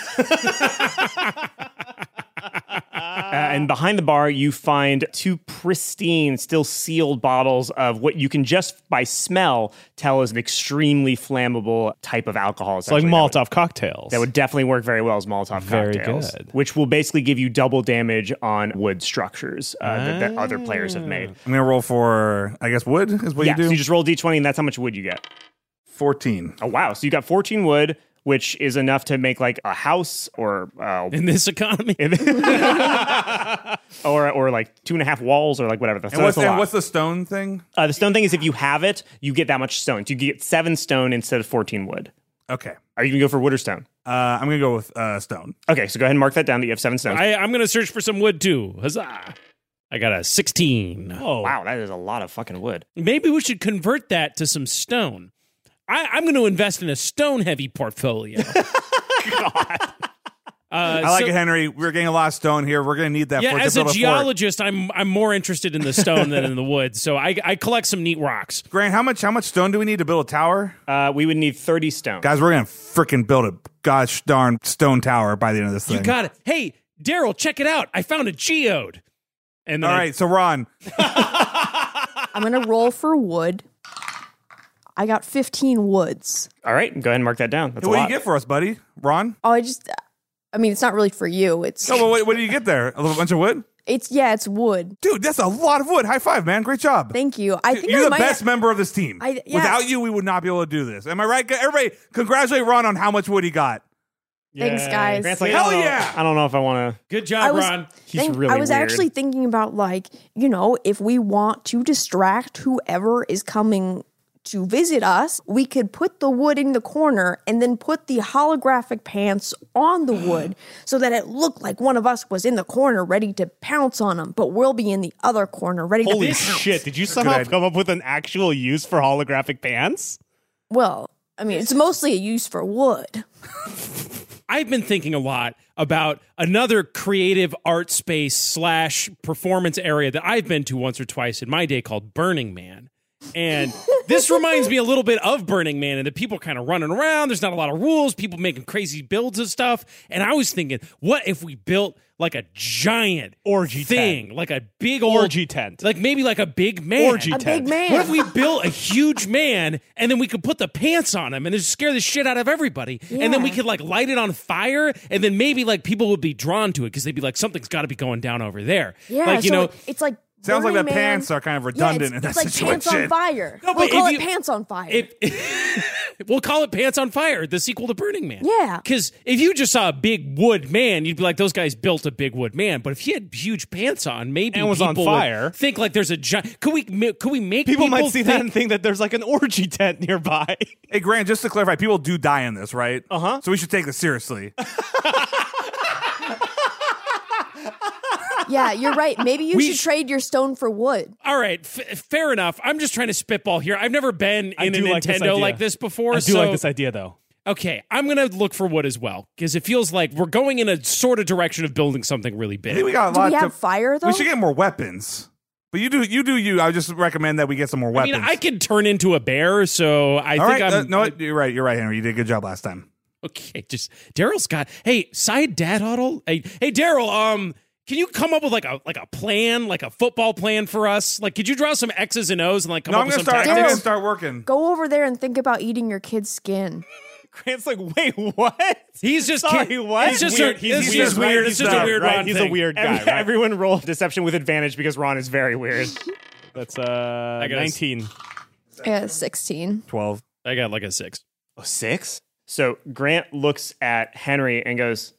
And behind the bar, you find 2 pristine, still sealed bottles of what you can just by smell tell is an extremely flammable type of alcohol. It's like Molotov cocktails. That would definitely work very well as Molotov Very cocktails. good. Which will basically give you double damage on wood structures that other players have made. I'm going to roll for, I guess, wood is what Yeah, you do? so you just roll D20 and that's how much wood you get. 14. Oh, wow. So you got 14 wood. which is enough to make like a house or In this economy. or like 2.5 walls or like whatever. So And that's a lot. what's the stone thing? The stone thing is if you have it, you get that much stone. So you get 7 stone instead of 14 wood. Okay. Are you going to go for wood or stone? I'm going to go with stone. Okay, so go ahead and mark that down that you have 7 stones. I'm going to search for some wood too. Huzzah. I got a 16. Oh, wow, that is a lot of fucking wood. Maybe we should convert that to some stone. I'm going to invest in a stone-heavy portfolio. I like it, Henry. We're getting a lot of stone here. We're going to need that. Yeah, for as to a build geologist, I'm more interested in the stone than in the wood. So I collect some neat rocks. Grant, how much stone do we need to build a tower? We would need 30 stone. Guys, we're going to freaking build a gosh darn stone tower by the end of this thing. You got it. Hey, Daryl, check it out. I found a geode. And then All right, so Ron. I'm going to roll for wood. I got 15 woods. All right, go ahead and mark that down. That's What a do lot. you get for us, buddy? Ron? Oh, I mean, it's not really for you. It's No, but what do you get there? A little bunch of wood? it's wood. Dude, that's a lot of wood. High five, man. Great job. Thank you. I think You're I the might best member of this team. Yeah. Without you, we would not be able to do this. Am I right? Everybody, congratulate Ron on how much wood he got. Thanks, guys. Grant's like, Hell I don't know- yeah! I don't know if I want to. good job, Ron. really I was weird. actually thinking about, like, if we want to distract whoever is coming to visit us, we could put the wood in the corner and then put the holographic pants on the wood so that it looked like one of us was in the corner ready to pounce on them, but we'll be in the other corner ready Holy to pounce. shit! Did you somehow idea. come up with an actual use for holographic pants? Well, I mean, it's mostly a use for wood. I've been thinking a lot about another creative art space / performance area that I've been to once or twice in my day called Burning Man. And this reminds me a little bit of Burning Man, and the people kind of running around. There's not a lot of rules, people making crazy builds of stuff. And I was thinking, what if we built like a giant Orgy thing, tent. like a big old Orgy tent. like maybe like a big man. Orgy A tent. big man. What if we built a huge man and then we could put the pants on him and just scare the shit out of everybody? And then we Yeah. could like light it on fire and then maybe like people would be drawn to it because they'd be like, something's got to be going down over there. Yeah, like, you so know, it's like Sounds like Burning the Man. pants are kind of redundant yeah, in that it's like situation. Pants on Fire. No, but we'll call if it you- Pants on Fire. we'll call it Pants on Fire, the sequel to Burning Man. Yeah. Because if you just saw a big wood man, you'd be like, those guys built a big wood man. But if he had huge pants on, maybe And was on people would fire. think like there's a giant. Could we make People might see that think- and think that there's like an orgy tent nearby. Hey, Grant, just to clarify, people do die in this, right? Uh-huh. So we should take this seriously. Yeah, you're right. Maybe you We should sh- trade your stone for wood. All right, fair enough. I'm just trying to spitball here. I've never been I in a do like this Nintendo idea. like this before. I do so, like this idea, though. Okay, I'm going to look for wood as well because it feels like we're going in a sort of direction of building something really I big. think we got a Do lot we have to, fire, though? We should get more weapons. But you do you. I would just recommend that we get some more I weapons. mean, I could turn into a bear, so I All think right, I'm. no, you're right, Henry. You did a good job last time. Okay, just Daryl's got. Hey, side dad huddle. Hey, Daryl. Can you come up with like a plan, like a football plan for us? Like, could you draw some X's and O's and like come No, up I'm with gonna some start. I'm tactics? gonna start working. Go over there and think about eating your kid's skin. Grant's like, wait, what? He's just Sorry, what? It's just Weird. it's He's just weird, weird. right? It's just He's a weird right. Ron He's thing. a weird guy, right? Everyone roll deception with advantage because Ron is very weird. That's got a 19. Yeah, 16. 12. I got like a 6. Oh, 6? So Grant looks at Henry and goes,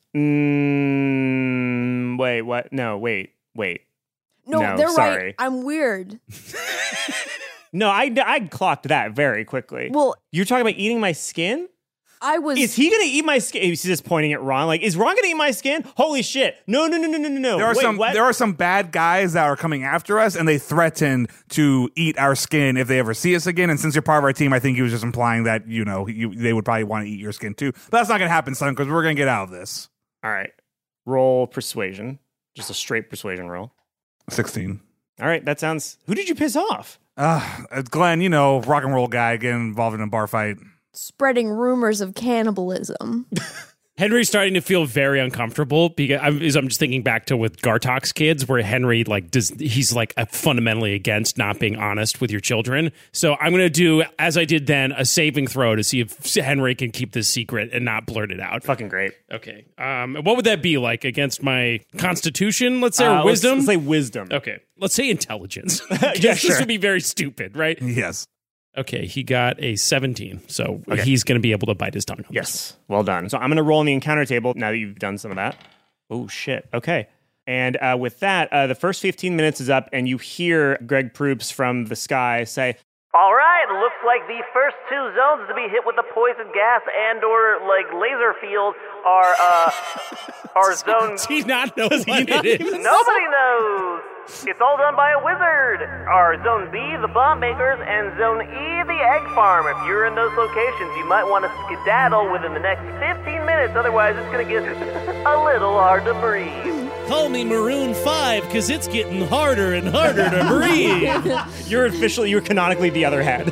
wait, what? No, wait. No, No, they're sorry. right. I'm weird. No, I clocked that very quickly. Well, You're talking about eating my skin? I was. Is he gonna eat my skin? He's just pointing at Ron. Like, is Ron gonna eat my skin? Holy shit! No. There are Wait, what? there are some bad guys that are coming after us, and they threaten to eat our skin if they ever see us again. And since you're part of our team, I think he was just implying that they would probably want to eat your skin too. But that's not gonna happen, son, because we're gonna get out of this. All right, roll persuasion. Just a straight persuasion roll. 16. All right, that sounds. Who did you piss off? Glenn, rock and roll guy getting involved in a bar fight. spreading rumors of cannibalism. Henry's starting to feel very uncomfortable because I'm just thinking back to with Gartok's kids, where Henry he's fundamentally against not being honest with your children. So I'm going to do, as I did then, a saving throw to see if Henry can keep this secret and not blurt it out. Fucking great. Okay. What would that be like against my constitution? Let's say or wisdom. Let's say wisdom. Okay. Let's say intelligence. Yeah, This sure. would be very stupid, right? Yes. Okay, he got a 17, so he's going to be able to bite his tongue on this Yes. Well done. So I'm going to roll on the encounter table now that you've done some of that. Oh, shit. Okay. And with that, the first 15 minutes is up, and you hear Greg Proops from the sky say, All right, looks like the first two zones to be hit with the poison gas and or like laser field are zone. Does he not know what it is? Nobody knows. It's all done by a wizard. Are Zone B, the bomb makers, and Zone E, the egg farm. If you're in those locations, you might want to skedaddle within the next 15 minutes. Otherwise, it's going to get a little hard to breathe. Call me Maroon 5 because it's getting harder and harder to breathe. You're canonically the other head.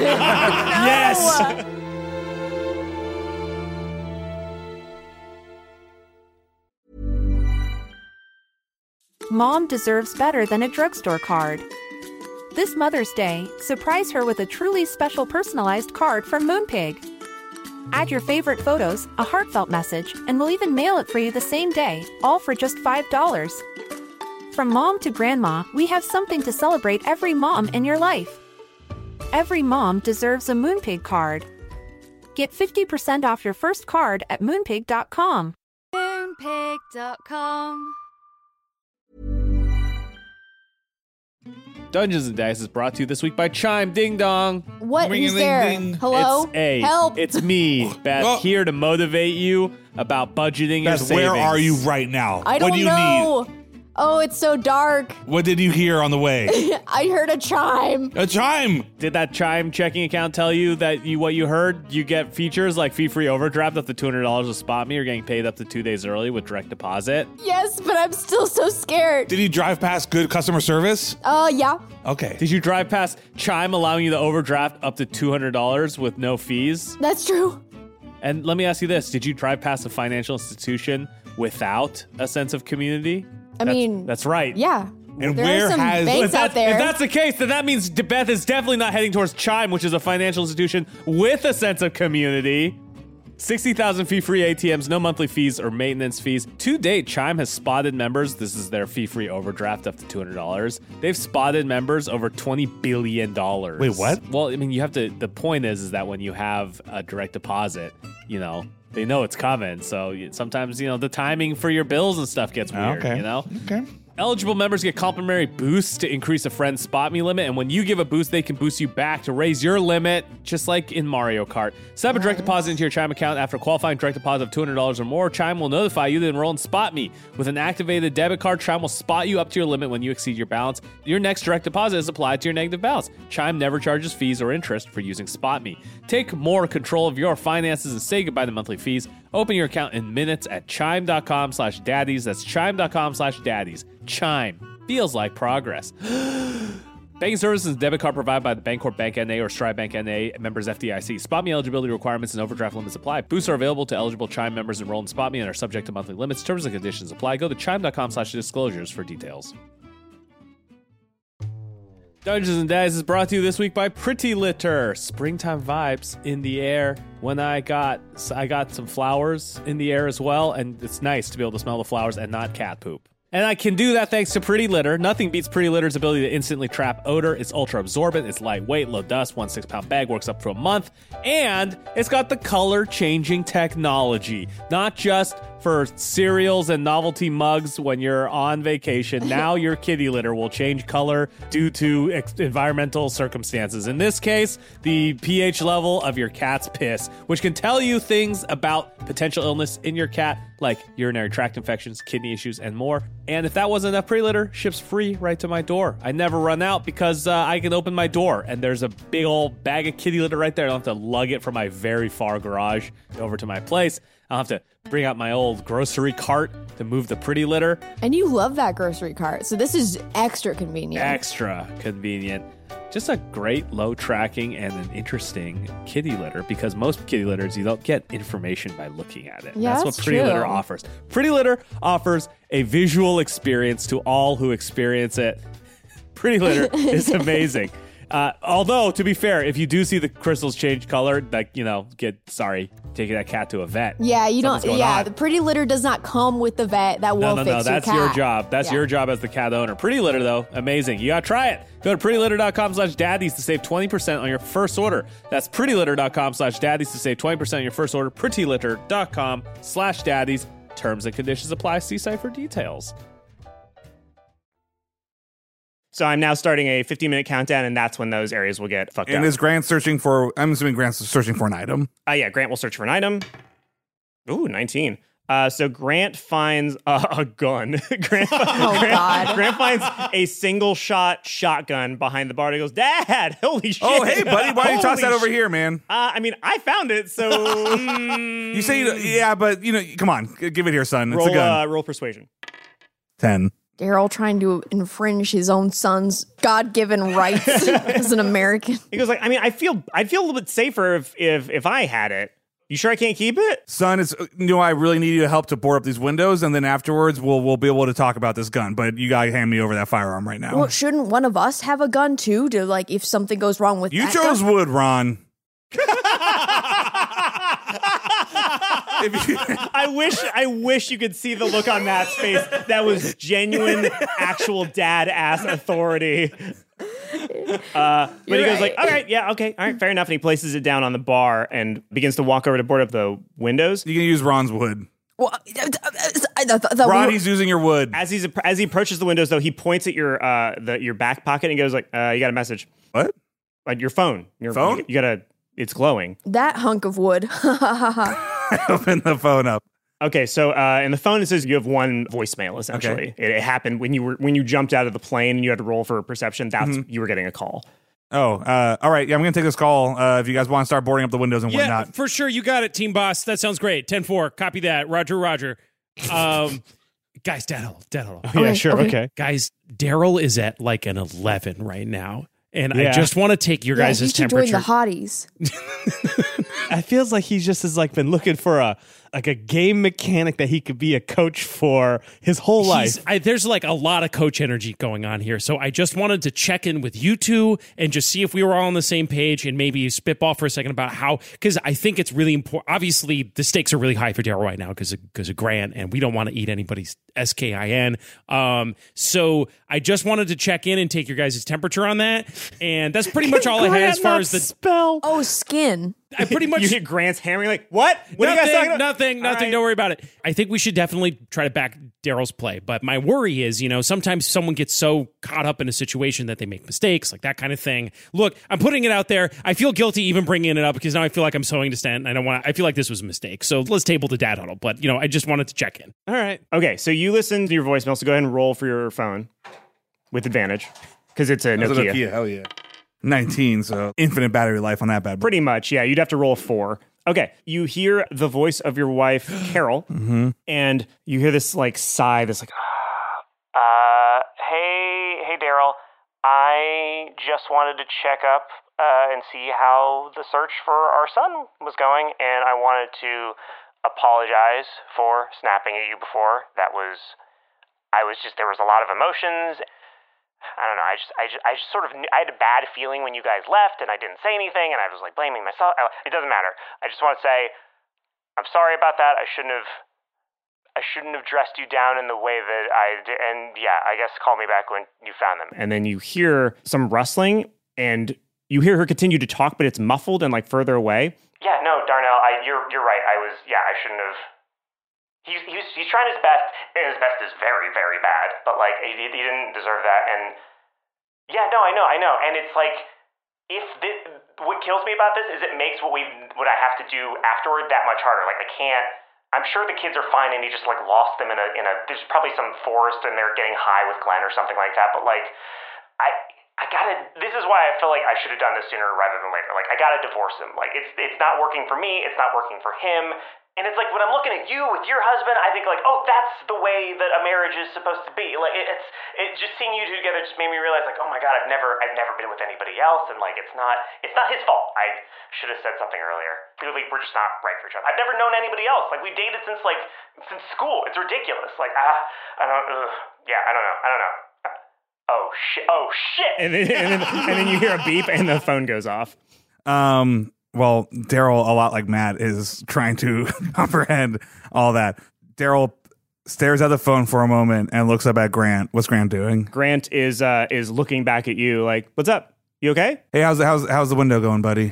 Yes. Mom deserves better than a drugstore card. This Mother's Day, surprise her with a truly special personalized card from Moonpig. Add your favorite photos, a heartfelt message, and we'll even mail it for you the same day, all for just $5. From mom to grandma, we have something to celebrate every mom in your life. Every mom deserves a Moonpig card. Get 50% off your first card at moonpig.com. Moonpig.com. Dungeons and Dice is brought to you this week by Chime Ding Dong. What? Who's there? Hello? Help. It's me, Beth, here to motivate you about budgeting your Beth, savings. where are you right now? I don't what do you know. need? Oh, it's so dark. What did you hear on the way? I heard a chime. A chime. Did that Chime checking account tell you that what you heard? You get features like fee-free overdraft up to $200 to spot me, or getting paid up to 2 days early with direct deposit. Yes, but I'm still so scared. Did you drive past good customer service? Yeah. Okay. Did you drive past Chime allowing you to overdraft up to $200 with no fees? That's true. And let me ask you this. Did you drive past a financial institution without a sense of community? That's right. Yeah. And there where are some has banks out there. If that's the case, then that means Beth is definitely not heading towards Chime, which is a financial institution with a sense of community. 60,000 fee-free ATMs, no monthly fees or maintenance fees. To date, Chime has spotted members. This is their fee-free overdraft up to $200. They've spotted members over $20 billion. Wait, what? Well, I mean, you have to. The point is that when you have a direct deposit, they know it's coming. So sometimes, the timing for your bills and stuff gets weird. Okay. Eligible members get complimentary boosts to increase a friend's Spot Me limit, and when you give a boost, they can boost you back to raise your limit, just like in Mario Kart. Set up a direct deposit into your Chime account. After qualifying direct deposit of $200 or more, Chime will notify you to enroll in Spot Me. With an activated debit card, Chime will spot you up to your limit when you exceed your balance. Your next direct deposit is applied to your negative balance. Chime never charges fees or interest for using Spot Me. Take more control of your finances and say goodbye to monthly fees. Open your account in minutes at chime.com/daddies. That's chime.com/daddies. Chime. Feels like progress. Banking services and debit card provided by the Bancorp Bank N.A. or Stride Bank N.A. members FDIC. Spot Me eligibility requirements and overdraft limits apply. Boosts are available to eligible Chime members enrolled in Spot Me and are subject to monthly limits. Terms and conditions apply. Go to chime.com/disclosures for details. Dungeons and Dice is brought to you this week by Pretty Litter. Springtime vibes in the air. When I got some flowers in the air as well, and it's nice to be able to smell the flowers and not cat poop. And I can do that thanks to Pretty Litter. Nothing beats Pretty Litter's ability to instantly trap odor. It's ultra absorbent, it's lightweight, low dust, 1 6-pound bag works up to a month, and it's got the color changing technology. Not just for cereals and novelty mugs when you're on vacation. Now your kitty litter will change color due to environmental circumstances. In this case, the pH level of your cat's piss, which can tell you things about potential illness in your cat, like urinary tract infections, kidney issues, and more. And if that wasn't enough, Pretty Litter ships free right to my door. I never run out because I can open my door and there's a big old bag of kitty litter right there. I don't have to lug it from my very far garage over to my place. I'll have to bring out my old grocery cart to move the Pretty Litter. And you love that grocery cart, so this is extra convenient. Extra convenient. Just a great low tracking and an interesting kitty litter, because most kitty litters, you don't get information by looking at it. Yeah, that's what Pretty Litter offers. Pretty Litter offers a visual experience to all who experience it. Pretty Litter is amazing. Although, to be fair, if you do see the crystals change color, like, take that cat to a vet. Yeah, you Something's don't. going Yeah, on. the pretty litter does not come with the vet. That will No, fix that's your your cat. job. That's Yeah. your job as the cat owner. Pretty Litter, though, amazing. You gotta try it. Go to prettylitter.com/daddies to save 20% on your first order. That's prettylitter.com/daddies to save 20% on your first order. prettylitter.com/daddies. Terms and conditions apply. See site for details. So I'm now starting a 15-minute countdown, and that's when those areas will get fucked up. And is Grant searching for? I'm assuming Grant's searching for an item. Yeah, Grant will search for an item. Ooh, 19. So Grant finds a gun. Grant finds a single-shot shotgun behind the bar. He goes, "Dad, holy shit!" Oh, hey, buddy, why don't you toss that over here, man? I mean, I found it, so You say, yeah, but come on, give it here, son. It's a gun. roll persuasion. 10. Daryl trying to infringe his own son's God-given rights as an American. He goes I'd feel a little bit safer if I had it. You sure I can't keep it? Son, I really need your help to board up these windows, and then afterwards we'll be able to talk about this gun. But you gotta hand me over that firearm right now. Well, shouldn't one of us have a gun too? To if something goes wrong with You that chose gun? wood, Ron. I wish you could see the look on Matt's face. That was genuine, actual dad-ass authority. But he goes right. all right, yeah, okay, all right, fair enough. And he places it down on the bar and begins to walk over to board up the windows. You can use Ron's wood. Well, Ron, he's using your wood. As he approaches the windows, though, he points at your back pocket and goes you got a message. What? Your phone. Your phone? You got it's glowing. that hunk of wood. Open the phone up. Okay, so in the phone it says you have one voicemail. Essentially, it happened when you jumped out of the plane and you had to roll for perception. That's you were getting a call. Oh, all right. Yeah, I'm gonna take this call. If you guys want to start boarding up the windows and Yeah, whatnot. for sure. You got it, team boss. That sounds great. 10-4. Copy that. Roger. Guys, Dad, hold on. Yeah, sure. Okay. Guys, Daryl is at like an 11 right now. And I Yeah. just want to take your guys' he should join temperature. the hotties. It feels like he just has been looking for a game mechanic that he could be a coach for his whole life. There's a lot of coach energy going on here. So I just wanted to check in with you two and just see if we were all on the same page and maybe spitball for a second about how, because I think it's really important. Obviously, the stakes are really high for Daryl right now because of Grant, and we don't want to eat anybody's SKIN. So I just wanted to check in and take your guys' temperature on that. And that's pretty much all I had as far as the spell. Oh, skin. I pretty much You hear Grant's hammering what? What are you guys talking about? Nothing. All right. Don't worry about it. I think we should definitely try to back Daryl's play. But my worry is, sometimes someone gets so caught up in a situation that they make mistakes, like that kind of thing. Look, I'm putting it out there. I feel guilty even bringing it up because now I feel like I'm sowing dissent. And I feel like this was a mistake. So let's table the dad huddle. But, I just wanted to check in. All right. Okay, so you listen to your voicemail, so go ahead and roll for your phone with advantage because it's a That's a Nokia. Nokia, hell yeah. 19, so infinite battery life on that bad boy. Pretty much, yeah. You'd have to roll a 4. Okay, you hear the voice of your wife, Carol, and you hear this sigh, this hey Daryl, I just wanted to check up and see how the search for our son was going, and I wanted to apologize for snapping at you before. There was a lot of emotions. I don't know. I just sort of I had a bad feeling when you guys left, and I didn't say anything, and I was blaming myself. It doesn't matter. I just want to say I'm sorry about that. I shouldn't have dressed you down in the way that I did. And yeah, I guess call me back when you found them. And then you hear some rustling, and you hear her continue to talk, but it's muffled and further away. Yeah, no, Darnell, you're right. I shouldn't have. He's trying his best, and his best is very, very bad. But he didn't deserve that. And yeah, no, I know. And it's what kills me about this is it makes what I have to do afterward that much harder. I can't. I'm sure the kids are fine, and he just lost them in a. There's probably some forest, and they're getting high with Glenn or something like that. But I gotta. This is why I feel like I should have done this sooner rather than later. I gotta divorce him. It's not working for me. It's not working for him. And it's when I'm looking at you with your husband, I think oh, that's the way that a marriage is supposed to be. It just seeing you two together just made me realize oh my God, I've never been with anybody else, and it's not his fault. I should have said something earlier. Clearly, we're just not right for each other. I've never known anybody else. We dated since since school. It's ridiculous. I don't know. Oh shit! And then you hear a beep and the phone goes off. Well, Daryl, a lot like Matt, is trying to comprehend all that. Daryl stares at the phone for a moment and looks up at Grant. What's Grant doing? Grant is looking back at you like, "What's up? You okay?" Hey, how's the window going, buddy?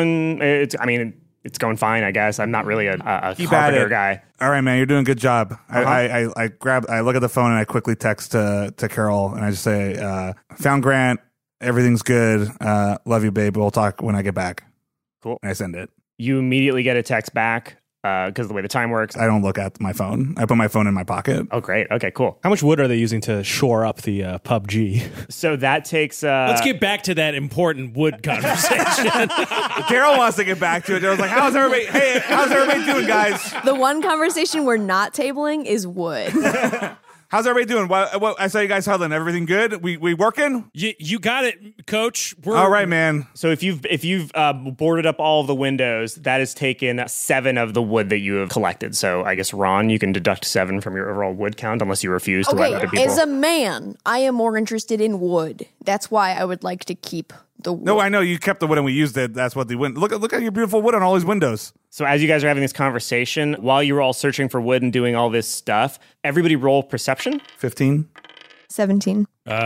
It's going fine, I guess. I'm not really a Keep carpenter at it. guy. All right, man, you're doing a good job. Uh-huh. I look at the phone and I quickly text to Carol and I just say, found Grant. Everything's good. Love you, babe. We'll talk when I get back. Cool. And I send it. You immediately get a text back because of the way the time works. I don't look at my phone. I put my phone in my pocket. Oh, great. Okay, cool. How much wood are they using to shore up the PUBG? So that takes... Let's get back to that important wood conversation. Daryl wants to get back to it. Daryl's like, how's everybody doing, guys? The one conversation we're not tabling is wood. How's everybody doing? What, I saw you guys huddling. Everything good? We working? You got it, Coach. All right, man. So if you've boarded up all of the windows, that has taken 7 of the wood that you have collected. So I guess, Ron, you can deduct 7 from your overall wood count unless you refuse to let other people. As a man, I am more interested in wood. That's why I would like to keep the wood. No, I know you kept the wood and we used it. That's what the wind. Look at your beautiful wood on all these windows. So as you guys are having this conversation, while you were all searching for wood and doing all this stuff, everybody roll perception. 15. 17.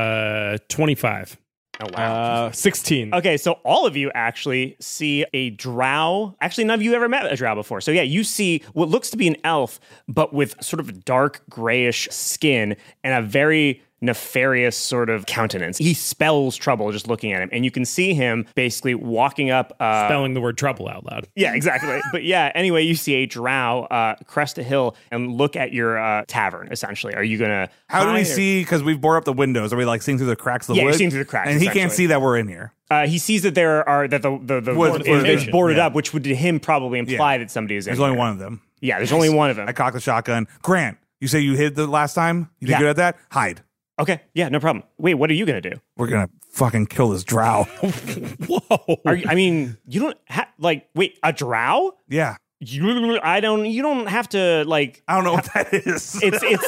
25. Oh, wow. 16. Okay, so all of you actually see a drow. Actually, none of you ever met a drow before. So yeah, you see what looks to be an elf, but with sort of dark grayish skin and a very nefarious sort of countenance. He spells trouble just looking at him. And you can see him basically walking up. Spelling the word trouble out loud. Yeah, exactly. But yeah, anyway, you see a drow crest a hill and look at your tavern, essentially. Are you going to... How do we see? Because we've boarded up the windows. Are we like seeing through the cracks of the wood? Yeah, you're seeing through the cracks, and he can't essentially. see that we're in here. He sees that the Wood is boarded yeah. up, which would to him probably imply that somebody is in There's only here. one of them. Yeah, there's only one of them. I cocked the shotgun. Grant, you say you hid the last time? You did Yeah. good at that? Hide. Okay, yeah, no problem. Wait, what are you going to do? We're going to fucking kill this drow. Whoa. You don't have, wait, a drow? Yeah. You don't have to, like... I don't know what that is.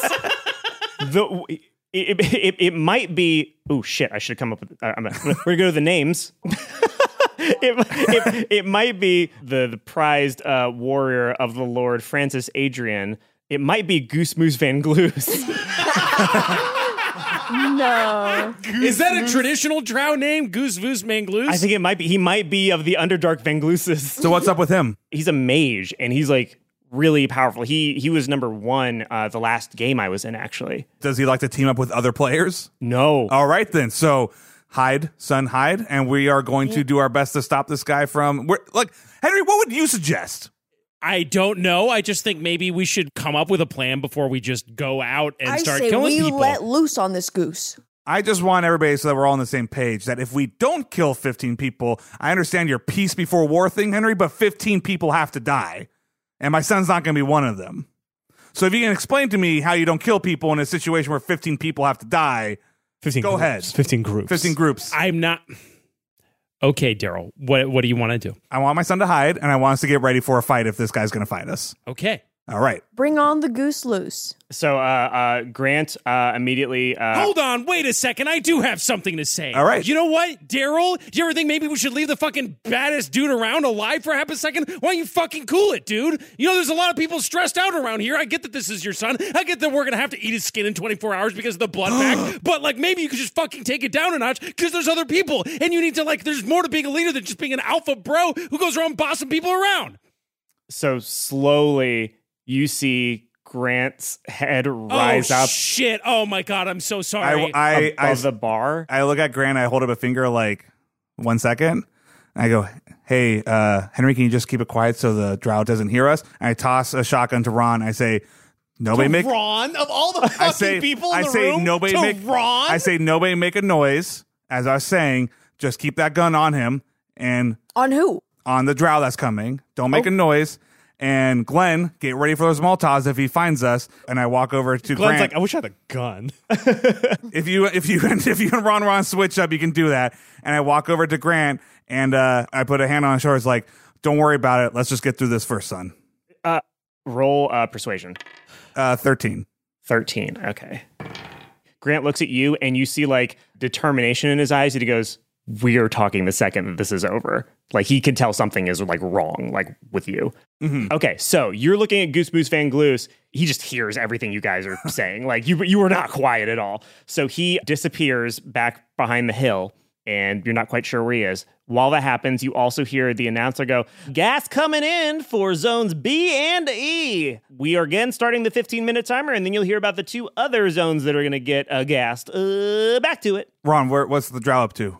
It might be... Oh, shit, I should have come up with... we're going to go to the names. It might be the prized warrior of the Lord, Francis Adrian. It might be Goose Moose Van Gloos. No. Is that a traditional drow name? Goose Voos Mangloos? I think it might be. He might be of the Underdark Van Glooses. So what's up with him? He's a mage, and he's like really powerful. He was number 1 the last game I was in, actually. Does he like to team up with other players? No. All right, then. So hide, son, hide. And we are going to do our best to stop this guy from... Henry, what would you suggest? I don't know. I just think maybe we should come up with a plan before we just go out and start killing we people. let loose on this goose. I just want everybody so that we're all on the same page, that if we don't kill 15 people, I understand your peace before war thing, Henry, but 15 people have to die. And my son's not going to be one of them. So if you can explain to me how you don't kill people in a situation where 15 people have to die, 15 go groups. ahead. 15 groups. 15 groups. I'm not... Okay, Daryl, what do you want to do? I want my son to hide, and I want us to get ready for a fight if this guy's going to fight us. Okay. All right. Bring on the goose loose. So Grant immediately... Hold on, wait a second. I do have something to say. All right. You know what, Daryl? Do you ever think maybe we should leave the fucking baddest dude around alive for half a second? Why don't you fucking cool it, dude? You know, there's a lot of people stressed out around here. I get that this is your son. I get that we're going to have to eat his skin in 24 hours because of the blood pack. But, maybe you could just fucking take it down a notch because there's other people. And you need to, there's more to being a leader than just being an alpha bro who goes around bossing people around. So slowly... You see Grant's head rise up. Shit. Oh, my God. I'm so sorry. Above the bar. I look at Grant. I hold up a finger 1 second. And I go, hey, Henry, can you just keep it quiet so the drow doesn't hear us? And I toss a shotgun to Ron. I say, nobody make... Ron? Of all the fucking people in the room? Ron? I say, nobody make a noise. As I was saying, just keep that gun on him. And On who? on the drow that's coming. Don't make a noise. And Glenn, get ready for those Molotovs if he finds us. And I walk over to Glenn's Grant. like, I wish I had a gun. If you and Ron switch up, you can do that. And I walk over to Grant and I put a hand on his shoulder. It's like, don't worry about it. Let's just get through this first, son. Roll persuasion. 13. 13. Okay. Grant looks at you and you see determination in his eyes that he goes, we are talking the second that this is over. Like, he can tell something is like wrong, like with you. Okay, so you're looking at Goose Boost Van Gloos. He just hears everything you guys are saying. Like, you were not quiet at all. So he disappears back behind the hill, and you're not quite sure where he is. While that happens, you also hear the announcer go, gas coming in for zones B and E. We are again starting the 15-minute timer, and then you'll hear about the 2 other zones that are going to get gassed. Back to it. Ron, what's the drow up to?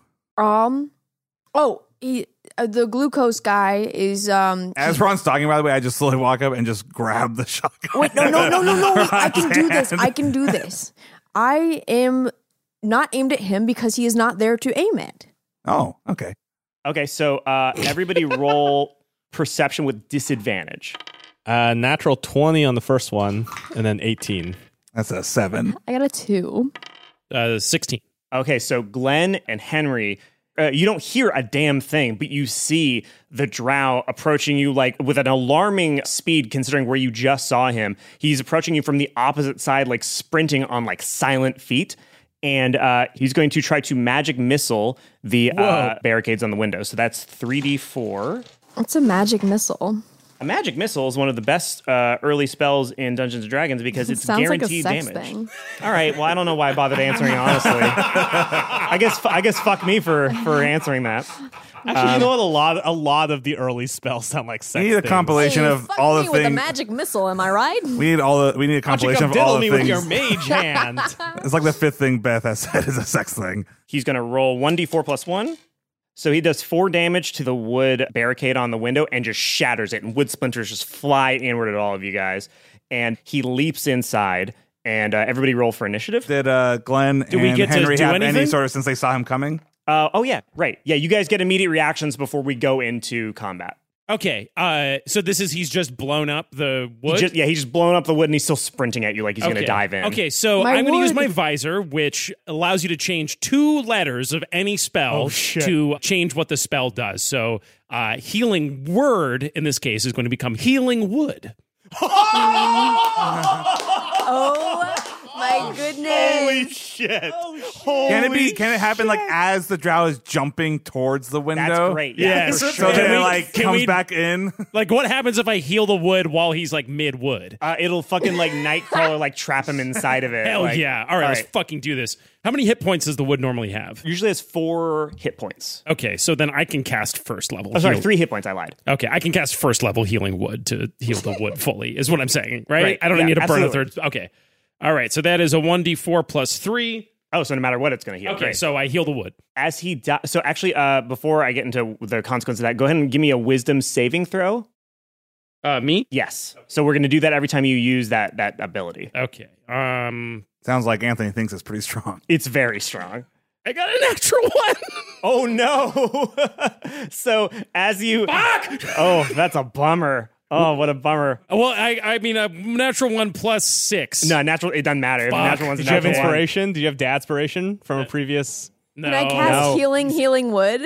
The glucose guy is As Ron's talking, by the way, I just slowly walk up and just grab the shotgun. Wait, no. I can do this. I am not aimed at him because he is not there to aim at. Oh, okay. Okay, so everybody roll perception with disadvantage. Natural 20 on the first one, and then 18. That's a 7. I got a 2. 16. Okay, so Glenn and Henry, you don't hear a damn thing, but you see the drow approaching you like with an alarming speed considering where you just saw him. He's approaching you from the opposite side, like sprinting on like silent feet. And he's going to try to magic missile the barricades on the window. So that's 3d4. It's a magic missile. A magic missile is one of the best early spells in Dungeons & Dragons because it's Sounds guaranteed like a sex damage. thing. All right, well, I don't know why I bothered answering, honestly. I guess fuck me for answering that. Actually, you know what? A lot of the early spells sound like sex. We need a things. compilation of Fuck all the me with a things. magic missile, am I right? We need a compilation of all the me things. with your mage hand. It's like the 5th thing Beth has said is a sex thing. He's going to roll 1d4 plus 1. So he does 4 damage to the wood barricade on the window and just shatters it. And wood splinters just fly inward at all of you guys. And he leaps inside. And everybody roll for initiative. Did Glenn and we get to Henry do have anything? any sort of, since they saw him coming? Oh, yeah, right. Yeah, you guys get immediate reactions before we go into combat. Okay, so he's just blown up the wood? He's just blown up the wood and he's still sprinting at you like he's going to dive in. Okay, so My I'm going to use wood. my visor, which allows you to change 2 letters of any spell to change what the spell does. So healing word, in this case, is going to become healing wood. Oh my goodness. Shit. Can it happen like as the drow is jumping towards the window? That's great. Yeah, Yes. for So sure. then it we- like can comes we- back in. Like, what happens if I heal the wood while he's like mid-wood? It'll fucking like Nightcrawler like trap him inside of it. Hell like, yeah. All right, let's fucking do this. How many hit points does the wood normally have? Usually has 4 hit points. Okay, so then I can cast first level. Oh, sorry, heal- 3 hit points. I lied. Okay, I can cast first level healing wood to heal the wood fully, is what I'm saying, right? Right. I don't Yeah, need to burn a absolutely. third. Okay. All right, so that is a 1d4 plus 3. Oh, so no matter what, it's going to heal. Okay, Great. so I heal the wood. As he so actually, before I get into the consequence of that, go ahead and give me a wisdom saving throw. Me? Yes. So we're going to do that every time you use that ability. Okay. Sounds like Anthony thinks it's pretty strong. It's very strong. I got a natural 1. Oh no! So as you, oh, that's a bummer. Oh, what a bummer. Well, I mean, a natural 1 plus 6. No, natural. It doesn't matter. If the Fuck. natural one's a Did you have natural one. inspiration? Did you have dadspiration from a previous? No. Can I cast healing wood?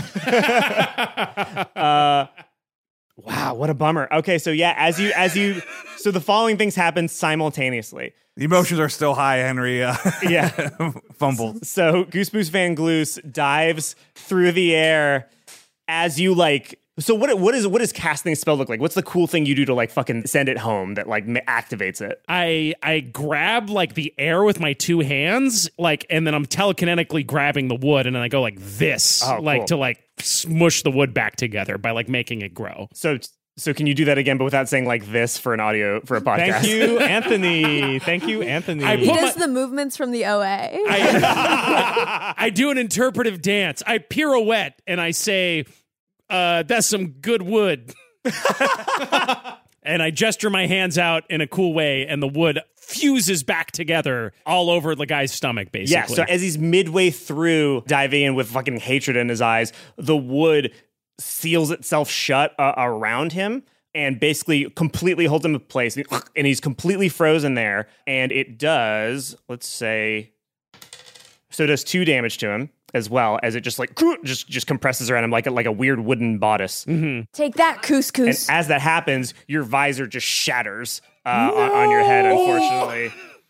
Wow, what a bummer. Okay, so yeah, as you, so the following things happen simultaneously. The emotions are still high, Henry. Yeah. Fumbled. So Goose Boost Van Gloos dives through the air as you like. So what does casting a spell look like? What's the cool thing you do to like fucking send it home that like activates it? I grab like the air with my 2 hands, like, and then I'm telekinetically grabbing the wood, and then I go like this, Oh, like cool. to like smush the wood back together by like making it grow. So can you do that again, but without saying like this for a podcast? Thank you, Anthony. Thank you, Anthony. I He put does the movements from the OA. I do an interpretive dance. I pirouette and I say, that's some good wood. And I gesture my hands out in a cool way, and the wood fuses back together all over the guy's stomach, basically. Yeah, so as he's midway through diving in with fucking hatred in his eyes, the wood seals itself shut around him and basically completely holds him in place. And he's completely frozen there. And it does, let's say, so it does 2 damage to him, as well as it just like just compresses around him like a weird wooden bodice. Take that, couscous. And as that happens, your visor just shatters on your head, unfortunately.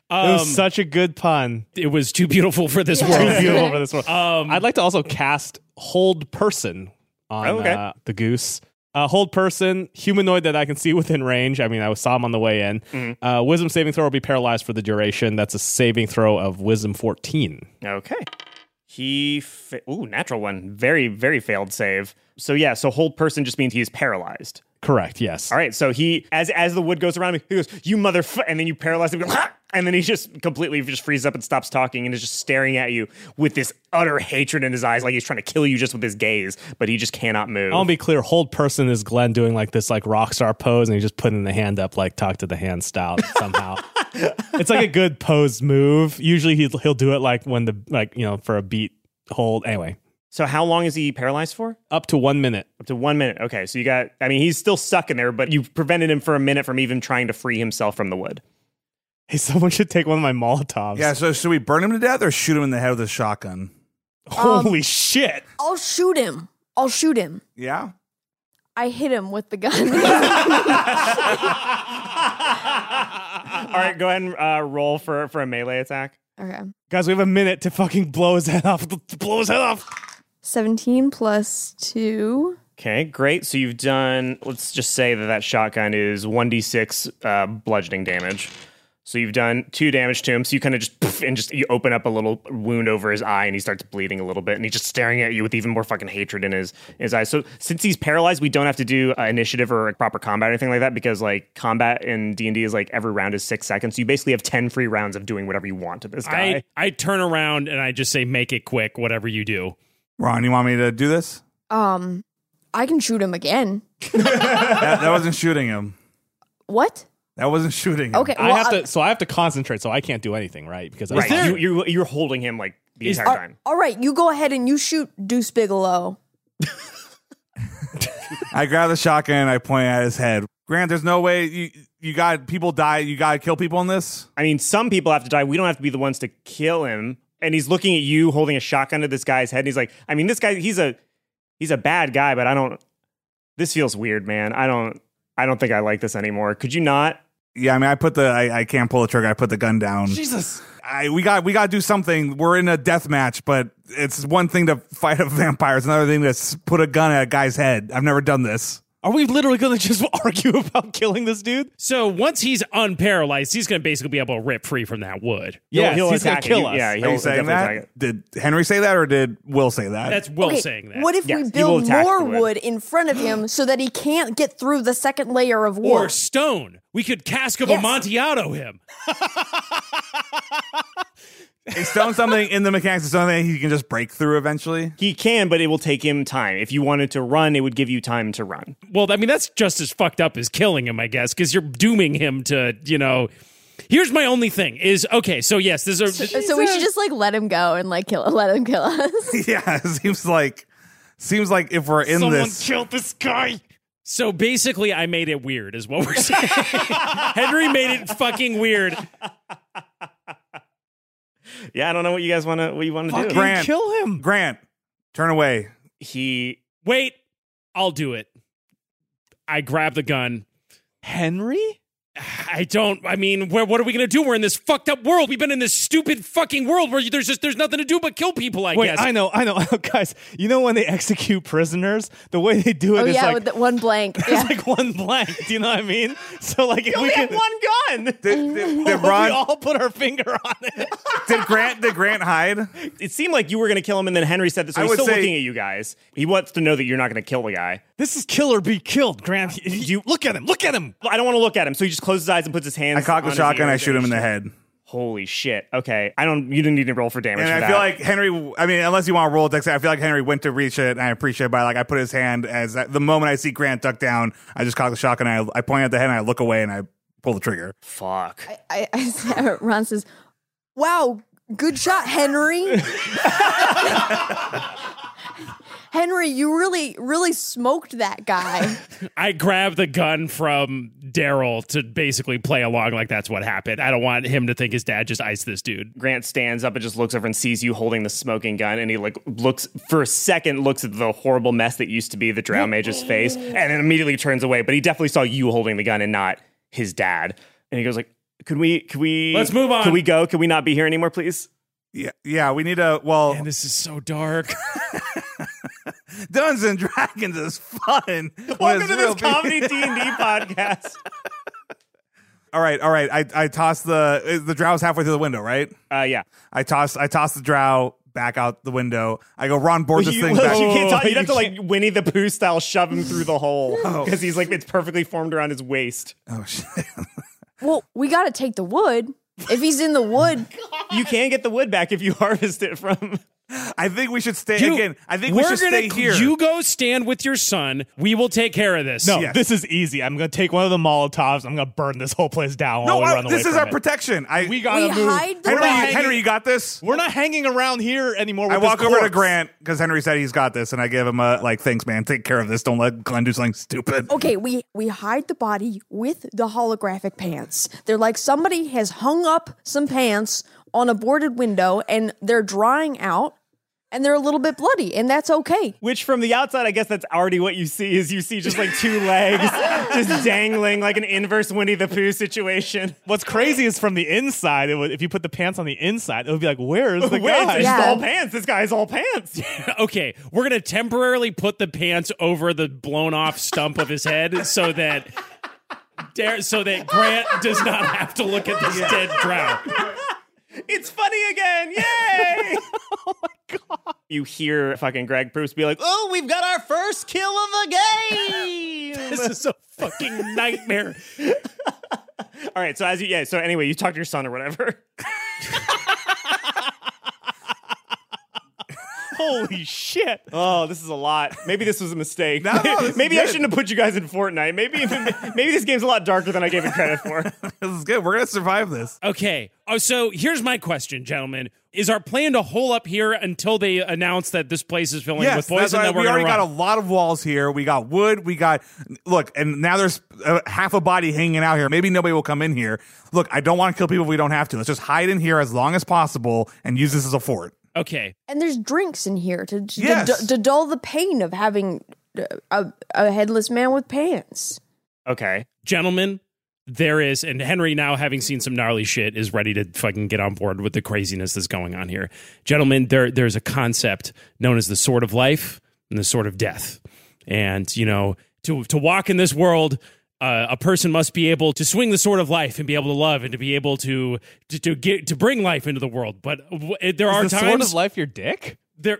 It was such a good pun. It was too beautiful for this Too world. beautiful for this world. I'd like to also cast Hold Person on the goose. Hold Person, humanoid that I can see within range. I mean, I saw him on the way in. Wisdom saving throw will be paralyzed for the duration. That's a saving throw of Wisdom 14. Okay. Natural one. Very, very failed save. So Hold Person just means he's paralyzed. Correct, yes. All right, so he, as the wood goes around him, he goes, "You and then you paralyze him, and then he just completely just freezes up and stops talking and is just staring at you with this utter hatred in his eyes, like he's trying to kill you just with his gaze, but he just cannot move. I'll be clear, Hold Person is Glenn doing like this like rock star pose, and he's just putting the hand up like talk to the hand style somehow. It's like a good pose move. Usually he'll do it like when for a beat hold. Anyway. So how long is he paralyzed for? Up to 1 minute. Up to 1 minute. Okay, so he's still stuck in there, but you prevented him for a minute from even trying to free himself from the wood. Hey, someone should take one of my Molotovs. Yeah, so should we burn him to death or shoot him in the head with a shotgun? Holy shit. I'll shoot him. Yeah? I hit him with the gun. All right, go ahead and roll for a melee attack. Okay. Guys, we have a minute to fucking blow his head off. 17 plus 2. Okay, great. So you've done, let's just say that shotgun is 1d6 bludgeoning damage. So you've done 2 damage to him. So you kind of you open up a little wound over his eye and he starts bleeding a little bit. And he's just staring at you with even more fucking hatred in his eyes. So since he's paralyzed, we don't have to do initiative or proper combat or anything like that, because like combat in D&D is like every round is 6 seconds. So you basically have 10 free rounds of doing whatever you want to this guy. I turn around and I just say, make it quick, whatever you do. Ron, you want me to do this? I can shoot him again. That wasn't shooting him. What? That wasn't shooting him. Okay, well, I have to concentrate, so I can't do anything, right? Because you're holding him like the entire time. All right, you go ahead and you shoot Deuce Bigelow. I grab the shotgun and I point at his head. Grant, there's no way you got people die. You got to kill people in this? I mean, some people have to die. We don't have to be the ones to kill him. And he's looking at you holding a shotgun to this guy's head. And he's like, I mean, this guy, he's a bad guy, but this feels weird, man. I don't think I like this anymore. Could you not? Yeah, I mean, I can't pull the trigger. I put the gun down. Jesus. We got to do something. We're in a death match, but it's one thing to fight a vampire. It's another thing to put a gun at a guy's head. I've never done this. Are we literally going to just argue about killing this dude? So once he's unparalyzed, he's going to basically be able to rip free from that wood. Yeah, he'll he's going to kill us. Yeah, Are he'll you saying definitely that? Did Henry say that or did Will say that? That's Will saying that. What if Yes, we he will build attack more the wood. wood in front of him so that he can't get through the second layer of wood? Or stone. We could Cask of Amontillado him. Is stone something in the mechanics of something he can just break through eventually? He can, but it will take him time. If you wanted to run, it would give you time to run. Well, I mean, that's just as fucked up as killing him, I guess, because you're dooming him to, Here's my only thing is, okay, so yes, there's a... So we should just like let him go and like let him kill us. Yeah, it seems like if we're in Someone this... killed this guy. So basically, I made it weird, is what we're saying. Henry made it fucking weird. Yeah, I don't know what you guys want to do. Grant, Kill him. Grant, turn away. Wait, I'll do it. I grab the gun. Henry? What are we going to do? We're in this fucked up world. We've been in this stupid fucking world where there's nothing to do but kill people, I guess. I know. Guys, you know when they execute prisoners, the way they do it is like... with the one blank. Yeah. It's like one blank. Do you know what I mean? So like if we have can... one gun! Did Ron... we all put our finger on it. Did Grant hide? It seemed like you were going to kill him, and then Henry said this. So he's still looking at you guys. He wants to know that you're not going to kill the guy. This is kill or be killed, Grant. You look at him. Look at him. I don't want to look at him, so he just closes his eyes and puts his hands. I cock the on shotgun. I his shoot him in the ears. head. Holy shit! Okay, you didn't need to roll for damage. And for I that. feel like Henry. I mean, unless you want to roll dex, I feel like Henry went to reach it, and I appreciate it. But I put his hand the moment I see Grant duck down, I just cock the shotgun. I point at the head, and I look away, and I pull the trigger. Fuck. Ron says, "Wow, good shot, Henry." Henry, you really, really smoked that guy. I grab the gun from Daryl to basically play along like that's what happened. I don't want him to think his dad just iced this dude. Grant stands up and just looks over and sees you holding the smoking gun, and he looks for a second, looks at the horrible mess that used to be the Drow Mage's face, and then immediately turns away. But he definitely saw you holding the gun and not his dad. And he goes like, Could we? Let's move on. Can we go? Can we not be here anymore, please? Yeah. We need a well. Man, this is so dark. Dungeons and Dragons is fun. Welcome to this comedy D&D podcast. All right. I tossed the drow's halfway through the window, right? Yeah. I tossed the drow back out the window. I go, Ron, board this thing back. You can't talk. You'd have to like Winnie the Pooh style shove him through the hole because he's like it's perfectly formed around his waist. Oh shit. Well, we got to take the wood. If he's in the wood, You can get the wood back if you harvest it from. I think we should stay again. I think we we're should stay gonna- here. You go stand with your son. We will take care of this. No, Yes. this is easy. I'm going to take one of the Molotovs. I'm going to burn this whole place down while we run away this is from our it. protection. We got to we move. hide the Henry, you got this. We're not hanging around here anymore with I walk this over to corpse. Grant because Henry said he's got this, and I give him a thanks, man. Take care of this. Don't let Glenn do something stupid. okay, we hide the body with the holographic pants. They're like somebody has hung up some pants on a boarded window and they're drying out and they're a little bit bloody, and that's okay. Which from the outside, I guess that's already what you see. Is you see just like two legs just dangling like an inverse Winnie the Pooh situation. What's crazy is from the inside, if you put the pants on the inside, it would be like, where's the guy? It's Yeah. all pants. This guy's all pants. Okay, we're gonna temporarily put the pants over the blown off stump of his head so that Grant does not have to look at this dead drow. It's funny again. Yay! Oh my God. You hear fucking Greg Proops be like, oh, we've got our first kill of the game. This is a fucking nightmare. All right. So so anyway, you talk to your son or whatever. Holy shit. Oh, this is a lot. Maybe this was a mistake. No, this is maybe I good. shouldn't have put you guys in Fortnite. Maybe this game's a lot darker than I gave it credit for. This is good. We're gonna survive this. Okay. Oh, so here's my question, gentlemen. Is our plan to hole up here until they announce that this place is filling with poison? that's right. That we're We already gonna got a run? lot of walls here. We got wood. And now there's half a body hanging out here. Maybe nobody will come in here. Look, I don't want to kill people if we don't have to. Let's just hide in here as long as possible and use this as a fort. Okay. And there's drinks in here to Yes. to dull the pain of having a headless man with pants. Okay. Gentlemen, there is, and Henry, now having seen some gnarly shit, is ready to fucking get on board with the craziness that's going on here. Gentlemen, there's a concept known as the sword of life and the sword of death. And, you know, to walk in this world, a person must be able to swing the sword of life and be able to love and to be able to bring life into the world. But there are Is the times sword of life your dick? there.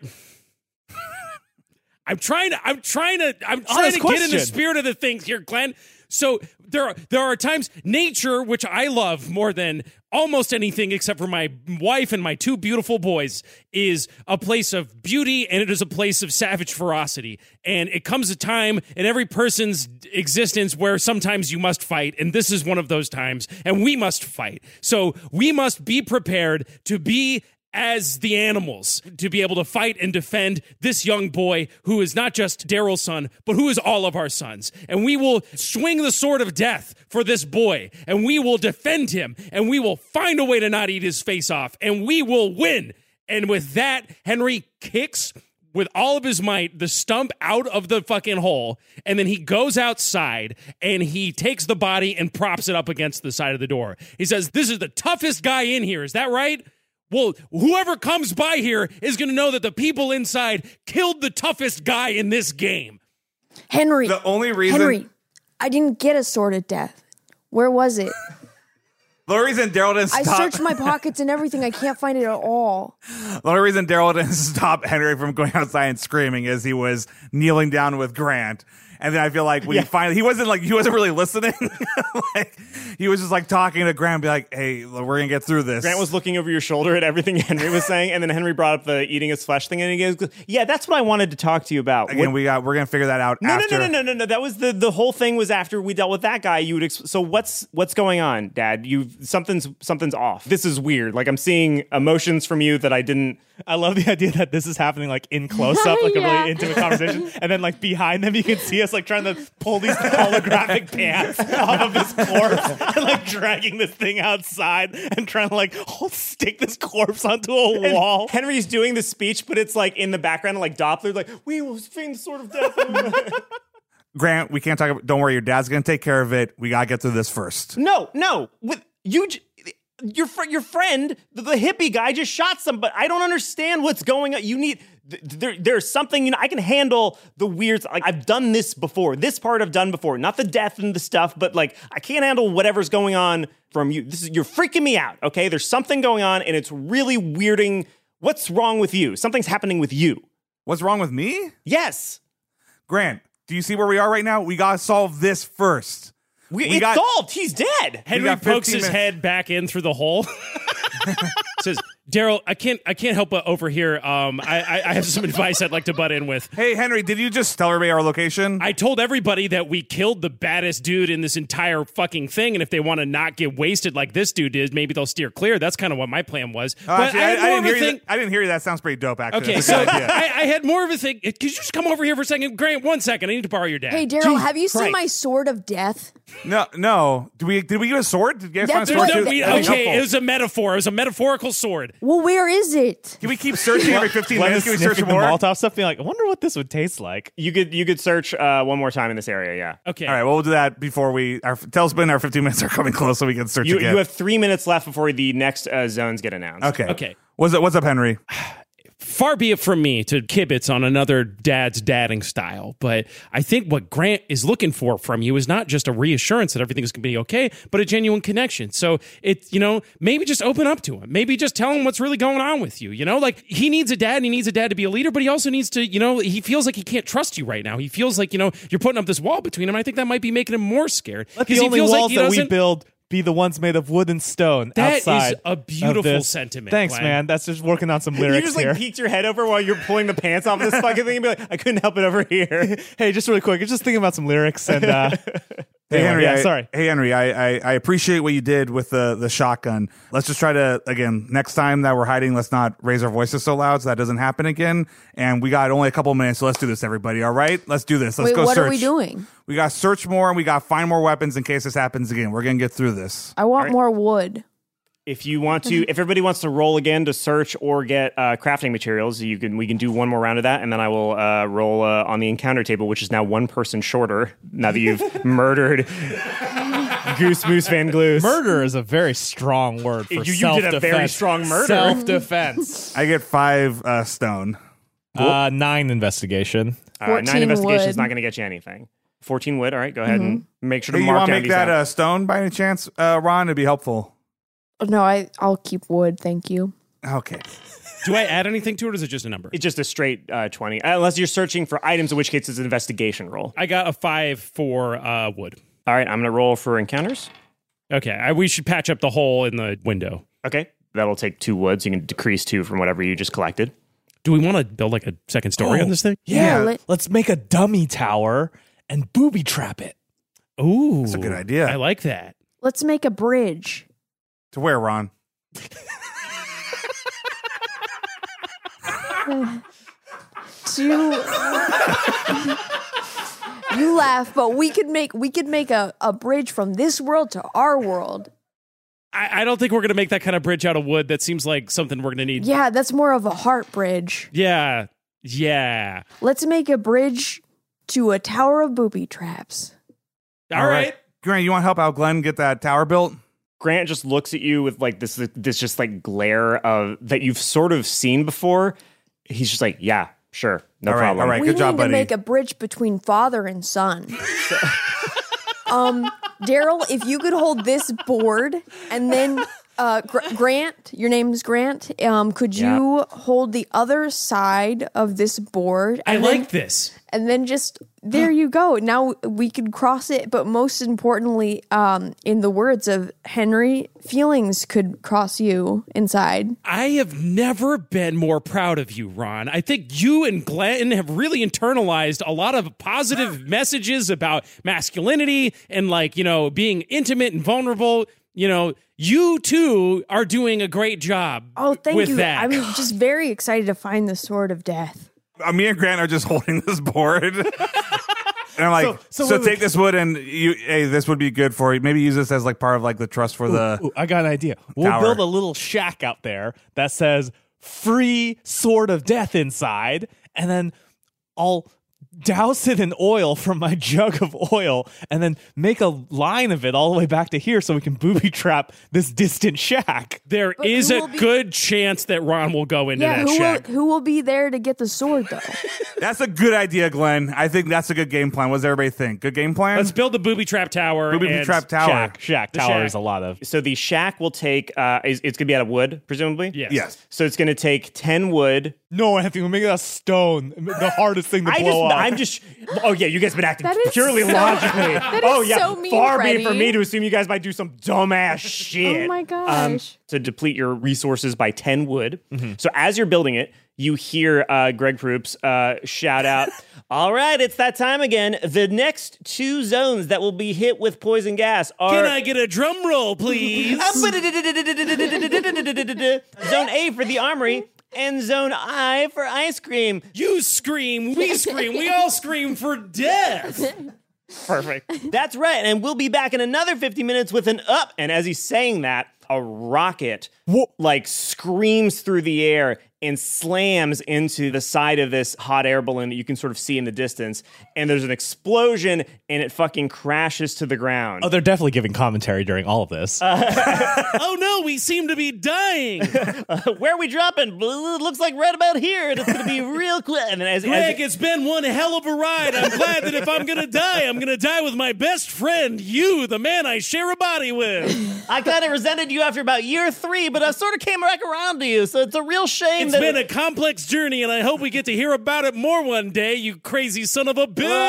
I'm trying to get in the question. spirit of the things here, Glenn. So there are times nature, which I love more than almost anything except for my wife and my two beautiful boys, is a place of beauty and it is a place of savage ferocity. And it comes a time in every person's existence where sometimes you must fight, and this is one of those times, and we must fight. So we must be prepared to be as the animals, to be able to fight and defend this young boy who is not just Daryl's son, but who is all of our sons. And we will swing the sword of death for this boy, and we will defend him, and we will find a way to not eat his face off, and we will win. And with that, Henry kicks with all of his might the stump out of the fucking hole, and then he goes outside and he takes the body and props it up against the side of the door. He says, "This is the toughest guy in here. Is that right? Well, whoever comes by here is going to know that the people inside killed the toughest guy in this game." Henry, The only reason Henry, I didn't get a sword of death. Where was it? the only reason Daryl didn't I stop searched my pockets and everything. I can't find it at all. the only reason Daryl didn't stop Henry from going outside and screaming is he was kneeling down with Grant. And then I feel like when he wasn't really listening. Like he was just like talking to Grant, be like, "Hey, we're gonna get through this." Grant was looking over your shoulder at everything Henry was saying, and then Henry brought up the eating his flesh thing, and he goes, "Yeah, that's what I wanted to talk to you about." Again, What- we're gonna figure that out. after. No. That was the whole thing was after we dealt with that guy. You would so what's going on, Dad? Something's off. This is weird. Like I'm seeing emotions from you that I didn't. I love the idea that this is happening like in close up, like a Yeah. really intimate conversation, and then like behind them you can see us like trying to pull these holographic pants off of this corpse and like dragging this thing outside and trying to like stick this corpse onto a wall. Henry's doing the speech, but it's like in the background, like Doppler, like we will feign the sword of death. Grant, we can't talk about. Don't worry, your dad's gonna take care of it. We gotta get through this first. No. Your friend, the hippie guy, just shot somebody. I don't understand what's going on. You need there's something, I can handle the weird. Like, I've done this before. This part I've done before. Not the death and the stuff, but like I can't handle whatever's going on from you. You're freaking me out. Okay, there's something going on, and it's really weirding. What's wrong with you? Something's happening with you. What's wrong with me? Yes, Grant. Do you see where we are right now? We gotta solve this first. It's solved. He's dead. Henry pokes his head back in through the hole. Says, Daryl, I can't help but overhear. I have some advice I'd like to butt in with. Hey, Henry, did you just tell everybody our location? I told everybody that we killed the baddest dude in this entire fucking thing, and if they want to not get wasted like this dude did, maybe they'll steer clear. That's kind of what my plan was. But Actually, I didn't hear you. That sounds pretty dope, actually. Okay, so I had more of a thing. Could you just come over here for a second? Grant, 1 second. I need to borrow your dad. Hey, Daryl, have you seen my sword of death? No. Did we get a sword? Did you guys find a That's sword? what- Okay, it was a metaphor. It was a metaphorical sword. Well, where is it? Can we keep searching every 15 minutes? Can we search the more? Molotov stuff, being like, I wonder what this would taste like. You could search one more time in this area. Yeah. Okay. All right, well, we'll do that before tell us when our 15 minutes are coming close so we can search You again. have 3 minutes left before the next zones get announced. Okay. What's up, Henry? Far be it from me to kibitz on another dad's dadding style, but I think what Grant is looking for from you is not just a reassurance that everything is going to be okay, but a genuine connection. So maybe just open up to him. Maybe just tell him what's really going on with you. Like he needs a dad and he needs a dad to be a leader, but he also needs to, he feels like he can't trust you right now. He feels like, you're putting up this wall between him. I think that might be making him more scared. Let the only walls that we build be the ones made of wood and stone. That outside is a beautiful of this. sentiment. Thanks, Glenn. man. That's just working on some You lyrics just here. peeked your head over while you're pulling the pants off this fucking thing and be like, I couldn't help it over here. Hey, just really quick, just thinking about some lyrics and. Hey, Anyway, Henry. yeah, sorry. Hey, Henry. I appreciate what you did with the shotgun. Let's just try to, again, next time that we're hiding, let's not raise our voices so loud so that doesn't happen again. And we got only a couple minutes, so let's do this, everybody. All right? Let's do this. Let's Wait, go what search. are we doing? We got to search more and we got to find more weapons in case this happens again. We're going to get through this. I want more wood. If you want to, if everybody wants to roll again to search or get crafting materials, we can do one more round of that, and then I will roll on the encounter table, which is now one person shorter. Now that you've murdered Goose Moose Van Gloos. Murder is a very strong word for You self-defense. did a very strong murder. Self-defense. I get 5 stone. 9 investigation. 9 14 investigation is wood. not going to get you anything. 14 wood. All right, go ahead and make sure to Hey, you mark want to down make these that out. stone by any chance, Ron? It'd be helpful. No, I'll keep wood. Thank you. Okay. Do I add anything to it, or is it just a number? It's just a straight 20, unless you're searching for items, in which case it's an investigation roll. I got a 5 for wood. All right, I'm going to roll for encounters. Okay, we should patch up the hole in the window. Okay, that'll take 2 wood, so you can decrease 2 from whatever you just collected. Do we want to build like a second story on this thing? Yeah, let's make a dummy tower and booby trap it. Ooh, That's a good idea. I like that. Let's make a bridge. To where, Ron? You laugh, but we could make a bridge from this world to our world. I don't think we're going to make that kind of bridge out of wood. That seems like something we're going to need. Yeah, that's more of a heart bridge. Yeah. Let's make a bridge to a tower of booby traps. All right. Grant, you want to help out Glenn get that tower built? Grant just looks at you with like this just like glare of that you've sort of seen before. He's just like, yeah, sure, no All right, problem. all right. We Good need job, to buddy. make a bridge between father and son. Daryl, if you could hold this board and then Grant, your name's Grant. Could you hold the other side of this board? I And like this. And then just there you go. Now we could cross it, but most importantly, in the words of Henry, feelings could cross you inside. I have never been more proud of you, Ron. I think you and Glenn have really internalized a lot of positive messages about masculinity and being intimate and vulnerable. You two are doing a great job. Oh, thank with you. that. I'm just very excited to find the sword of death. Me and Grant are just holding this board. And I'm like, so take this wood and this would be good for you. Maybe use this as like part of like the trust for the. Ooh, I got an idea. We'll tower. build a little shack out there that says "Free Sword of Death" inside, and then I'll douse it in oil from my jug of oil and then make a line of it all the way back to here so we can booby trap this distant shack. There But is who a will be- good chance that Ron will go into Yeah, that shack. who will be there to get the sword though? That's a good idea, Glenn. I think that's a good game plan. What does everybody think? Good game plan? Let's build the booby trap tower. Booby and trap tower. Shack The tower shack. is a lot of. So the shack will take, it's going to be out of wood, presumably? Yes. Yes. So it's going to take 10 wood. No, Anthony, we'll make it a stone. The hardest thing to blow up. Oh yeah, you guys have been acting That is purely so- logically. that is Oh yeah, so mean, far be it for Freddie. me to assume you guys might do some dumbass shit. Oh my gosh. To deplete your resources by 10 wood. Mm-hmm. So as you're building it, you hear Greg Proops shout out, "All right, it's that time again. The next 2 zones that will be hit with poison gas are Can I get a drum roll, please? Zone A for the armory and Zone I for ice cream." You scream, we scream, we all scream for death. Perfect. That's right. And we'll be back in another 50 minutes with an up. And as he's saying that, a rocket like screams through the air and slams into the side of this hot air balloon that you can sort of see in the distance. And there's an explosion and it fucking crashes to the ground. Oh, they're definitely giving commentary during all of this. Oh no, we seem to be dying. Where are we dropping? Looks like right about here. And it's going to be real quick. And then as Greg, it's been one hell of a ride. I'm glad that if I'm going to die, I'm going to die with my best friend, you, the man I share a body with. I kind of resented you after about year 3, but I sort of came back around to you. So it's a real shame It's been a complex journey, and I hope we get to hear about it more one day, you crazy son of a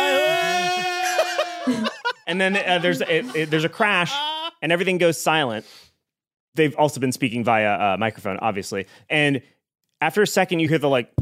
bitch. And then there's a crash, and everything goes silent. They've also been speaking via microphone, obviously. And after a second, you hear the like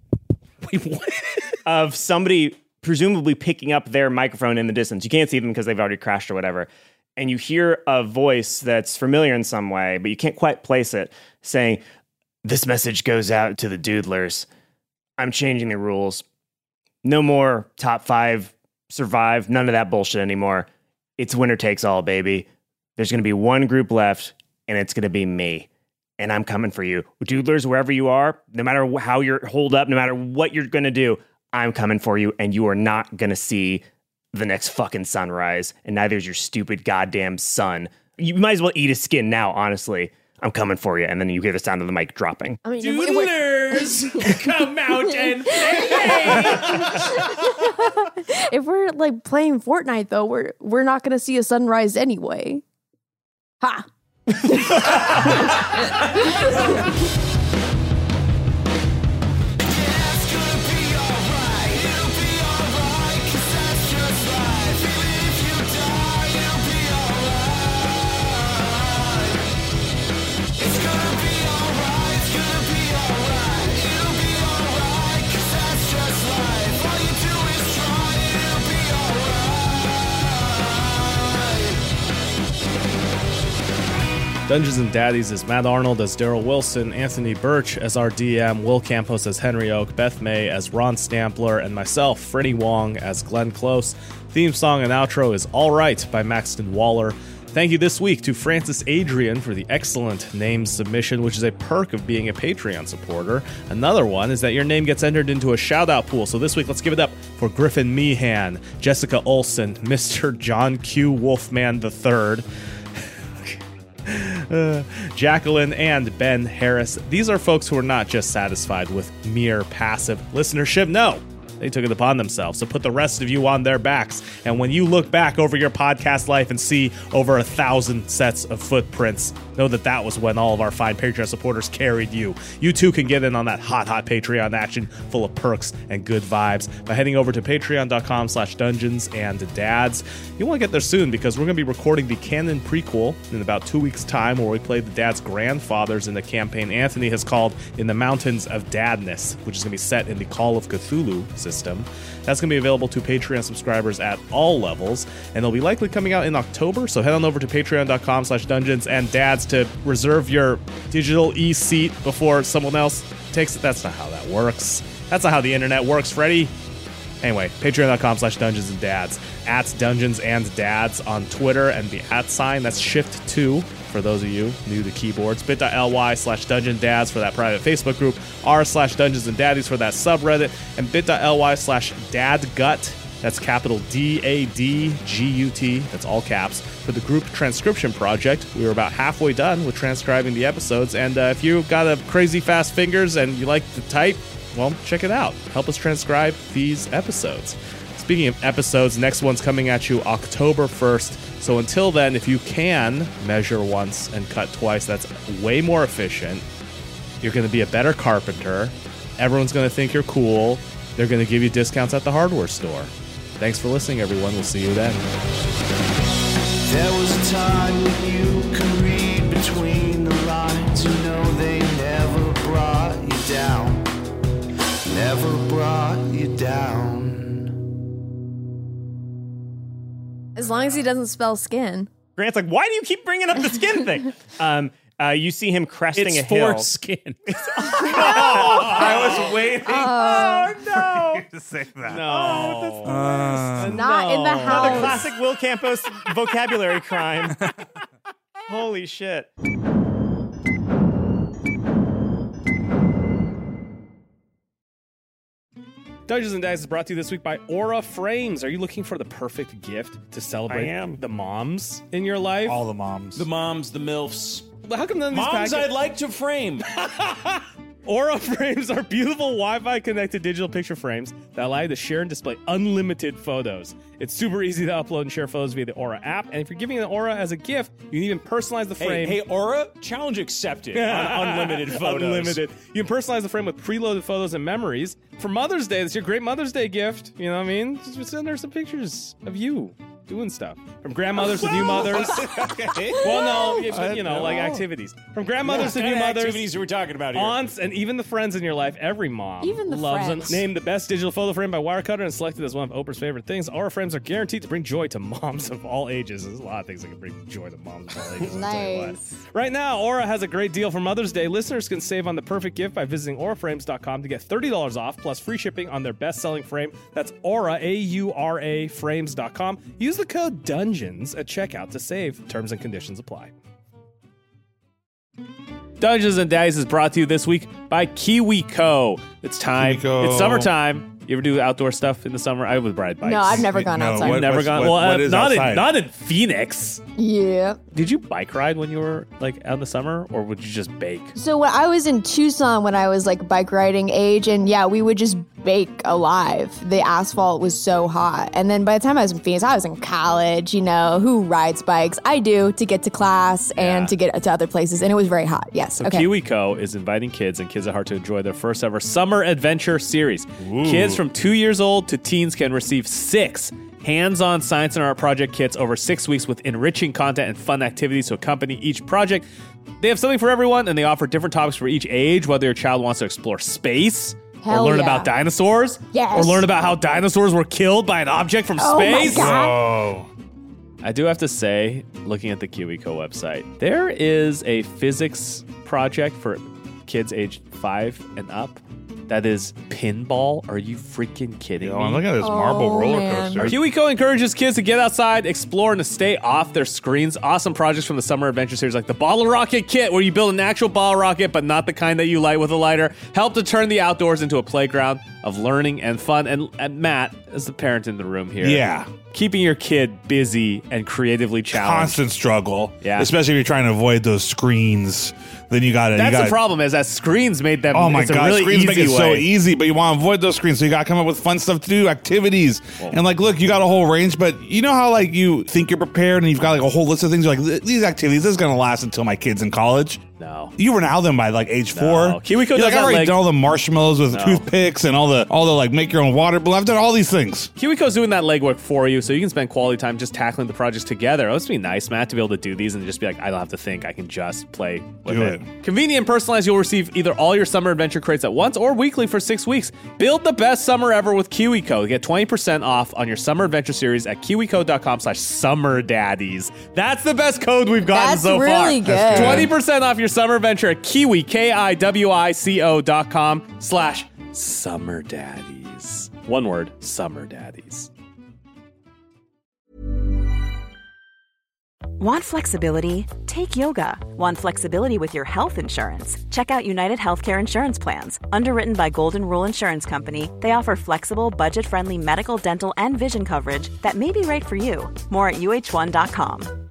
of somebody presumably picking up their microphone in the distance. You can't see them because they've already crashed or whatever. And you hear a voice that's familiar in some way, but you can't quite place it, saying, "This message goes out to the doodlers. I'm changing the rules. No more top 5 survive. None of that bullshit anymore. It's winner takes all, baby. There's going to be one group left, and it's going to be me. And I'm coming for you. Doodlers, wherever you are, no matter how you're holed up, no matter what you're going to do, I'm coming for you, and you are not going to see the next fucking sunrise, and neither is your stupid goddamn son. You might as well eat his skin now, honestly. I'm coming for you." And then you hear the sound of the mic dropping. I mean, Doodlers, come out and play. if we're like playing Fortnite though, we're not going to see a sunrise anyway. Ha! Dungeons and Daddies is Matt Arnold as Daryl Wilson, Anthony Birch as our DM, Will Campos as Henry Oak, Beth May as Ron Stampler, and myself, Freddie Wong, as Glenn Close. Theme song and outro is All Right by Maxton Waller. Thank you this week to Francis Adrian for the excellent name submission, which is a perk of being a Patreon supporter. Another one is that your name gets entered into a shout-out pool. So this week, let's give it up for Griffin Meehan, Jessica Olsen, Mr. John Q. Wolfman III, Jacqueline and Ben Harris. These are folks who are not just satisfied with mere passive listenership. No, they took it upon themselves to put the rest of you on their backs. And when you look back over your podcast life and see over 1,000 sets of footprints, know that that was when all of our fine Patreon supporters carried you. You too can get in on that hot Patreon action full of perks and good vibes by heading over to patreon.com/dungeonsanddads. You want to get there soon because we're going to be recording the canon prequel in about 2 weeks' time where we play the dad's grandfathers in the campaign Anthony has called In the Mountains of Dadness, which is going to be set in the Call of Cthulhu system. That's going to be available to Patreon subscribers at all levels, and they'll be likely coming out in October, so head on over to patreon.com/dungeonsanddads to reserve your digital e-seat before someone else takes it. That's not how that works. That's not how the internet works, Freddie. Anyway, patreon.com/dungeonsanddads, @dungeonsanddads on Twitter, and the @ sign, that's shift 2 for those of you new to keyboards. bit.ly/Dungeon Dads for that private Facebook group, r/Dungeons and Daddies for that subreddit, and bit.ly/Dadgut, that's capital DADGUT, that's all caps, for the group transcription project. We were about halfway done with transcribing the episodes, and if you got a crazy fast fingers and you like to type, well, check it out. Help us transcribe these episodes. Speaking of episodes, next one's coming at you October 1st. So until then, if you can measure once and cut twice, that's way more efficient. You're going to be a better carpenter. Everyone's going to think you're cool. They're going to give you discounts at the hardware store. Thanks for listening, everyone. We'll see you then. There was a time when you could read between the lines. You know they never brought you down. Never brought you down. As long as he doesn't spell skin. Grant's like, why do you keep bringing up the skin thing? You see him cresting It's a hill. for skin. I was waiting. Oh, no. To say that. No. not in the Another house. classic Will Campos vocabulary crime. Holy shit. Dungeons and Daddies is brought to you this week by Aura Frames. Are you looking for the perfect gift to celebrate I am. the moms in your life? All the moms. The moms, the MILFs. How come none of these Moms packets- I'd like to frame. Aura Frames are beautiful Wi-Fi connected digital picture frames that allow you to share and display unlimited photos. It's super easy to upload and share photos via the Aura app, and if you're giving an Aura as a gift, you can even personalize the frame. Hey, Aura, challenge accepted on unlimited photos. Unlimited. You can personalize the frame with preloaded photos and memories. For Mother's Day, that's your great Mother's Day gift. You know what I mean? Just send her some pictures of you doing stuff. From grandmothers to new mothers. Well, no, you know, like activities. From grandmothers to new mothers. Activities we're talking about here. Aunts, and even the friends in your life. Every mom Even the loves friends. them. Named the best digital photo frame by Wirecutter and selected as one of Oprah's favorite things, Aura frames are guaranteed to bring joy to moms of all ages. There's a lot of things that can bring joy to moms of all ages. I'll tell you what. Nice. Right now, Aura has a great deal for Mother's Day. Listeners can save on the perfect gift by visiting auraframes.com to get $30 off plus free shipping on their best-selling frame. That's Aura, A-U-R-A, frames.com. Use the code DUNGEONS at checkout to save. Terms and conditions apply. Dungeons and Daddies is brought to you this week by KiwiCo. It's time. KiwiCo. It's summertime. You ever do outdoor stuff in the summer? I would ride bikes. No, I've never gone No, outside. what- Never what's- gone. what- Well, what is not outside? in Phoenix. Yeah. Did you bike ride when you were like out in the summer, or would you just bake? So when I was in Tucson when I was like bike riding age, and yeah, we would just bake alive. The asphalt was so hot. And then by the time I was in Phoenix, I was in college, you know, who rides bikes? I do, to get to class and to get to other places. And it was very hot. Yes. So Okay. KiwiCo is inviting kids and kids at heart to enjoy their first ever summer adventure series. Kids from 2 years old to teens can receive 6 hands-on science and art project kits over 6 weeks with enriching content and fun activities to accompany each project. They have something for everyone, and they offer different topics for each age, whether your child wants to explore space, Hell or learn yeah. about dinosaurs, Yes. or learn about how dinosaurs were killed by an object from Oh my space. God. Oh. I do have to say, looking at the KiwiCo website, there is a physics project for kids aged 5 and up that is pinball. Are you freaking kidding Yo, me? I'm looking at this marble roller man. coaster. KiwiCo encourages kids to get outside, explore, and to stay off their screens. Awesome projects from the Summer Adventure Series, like the Bottle Rocket Kit, where you build an actual bottle rocket, but not the kind that you light with a lighter. Help to turn the outdoors into a playground of learning and fun. And Matt, as the parent in the room here, Yeah. keeping your kid busy and creatively challenged. Constant struggle. Yeah. Especially if you're trying to avoid those screens. Then you got to. That's the problem, is that screens made them. Oh my it's a God, really screens easy make it way. so easy, but you want to avoid those screens, so you got to come up with fun stuff to do, activities. And like, look, you got a whole range, but you know how like you think you're prepared and you've got like a whole list of things. You're like, these activities, this is going to last until my kid's in college. No. You were now them by like age 4. KiwiCo You're does like, that, I've already like- done all the marshmallows with toothpicks and all the like make your own water balloon. I've done all these things. KiwiCo's doing that legwork for you, so you can spend quality time just tackling the projects together. Oh, it's be nice, Matt, to be able to do these and just be like, I don't have to think. I can just play with Do it. it. Convenient and personalized, you'll receive either all your summer adventure crates at once or weekly for 6 weeks. Build the best summer ever with KiwiCo. Get 20% off on your summer adventure series at kiwico.com/summerdaddies. That's the best code we've gotten That's so far. really good. That's good. 20% off your summer adventure at kiwi, kiwico.com/summerdaddies. One word, summerdaddies. Want flexibility? Take yoga. Want flexibility with your health insurance? Check out United Healthcare Insurance Plans. Underwritten by Golden Rule Insurance Company, they offer flexible, budget-friendly medical, dental, and vision coverage that may be right for you. More at UH1.com.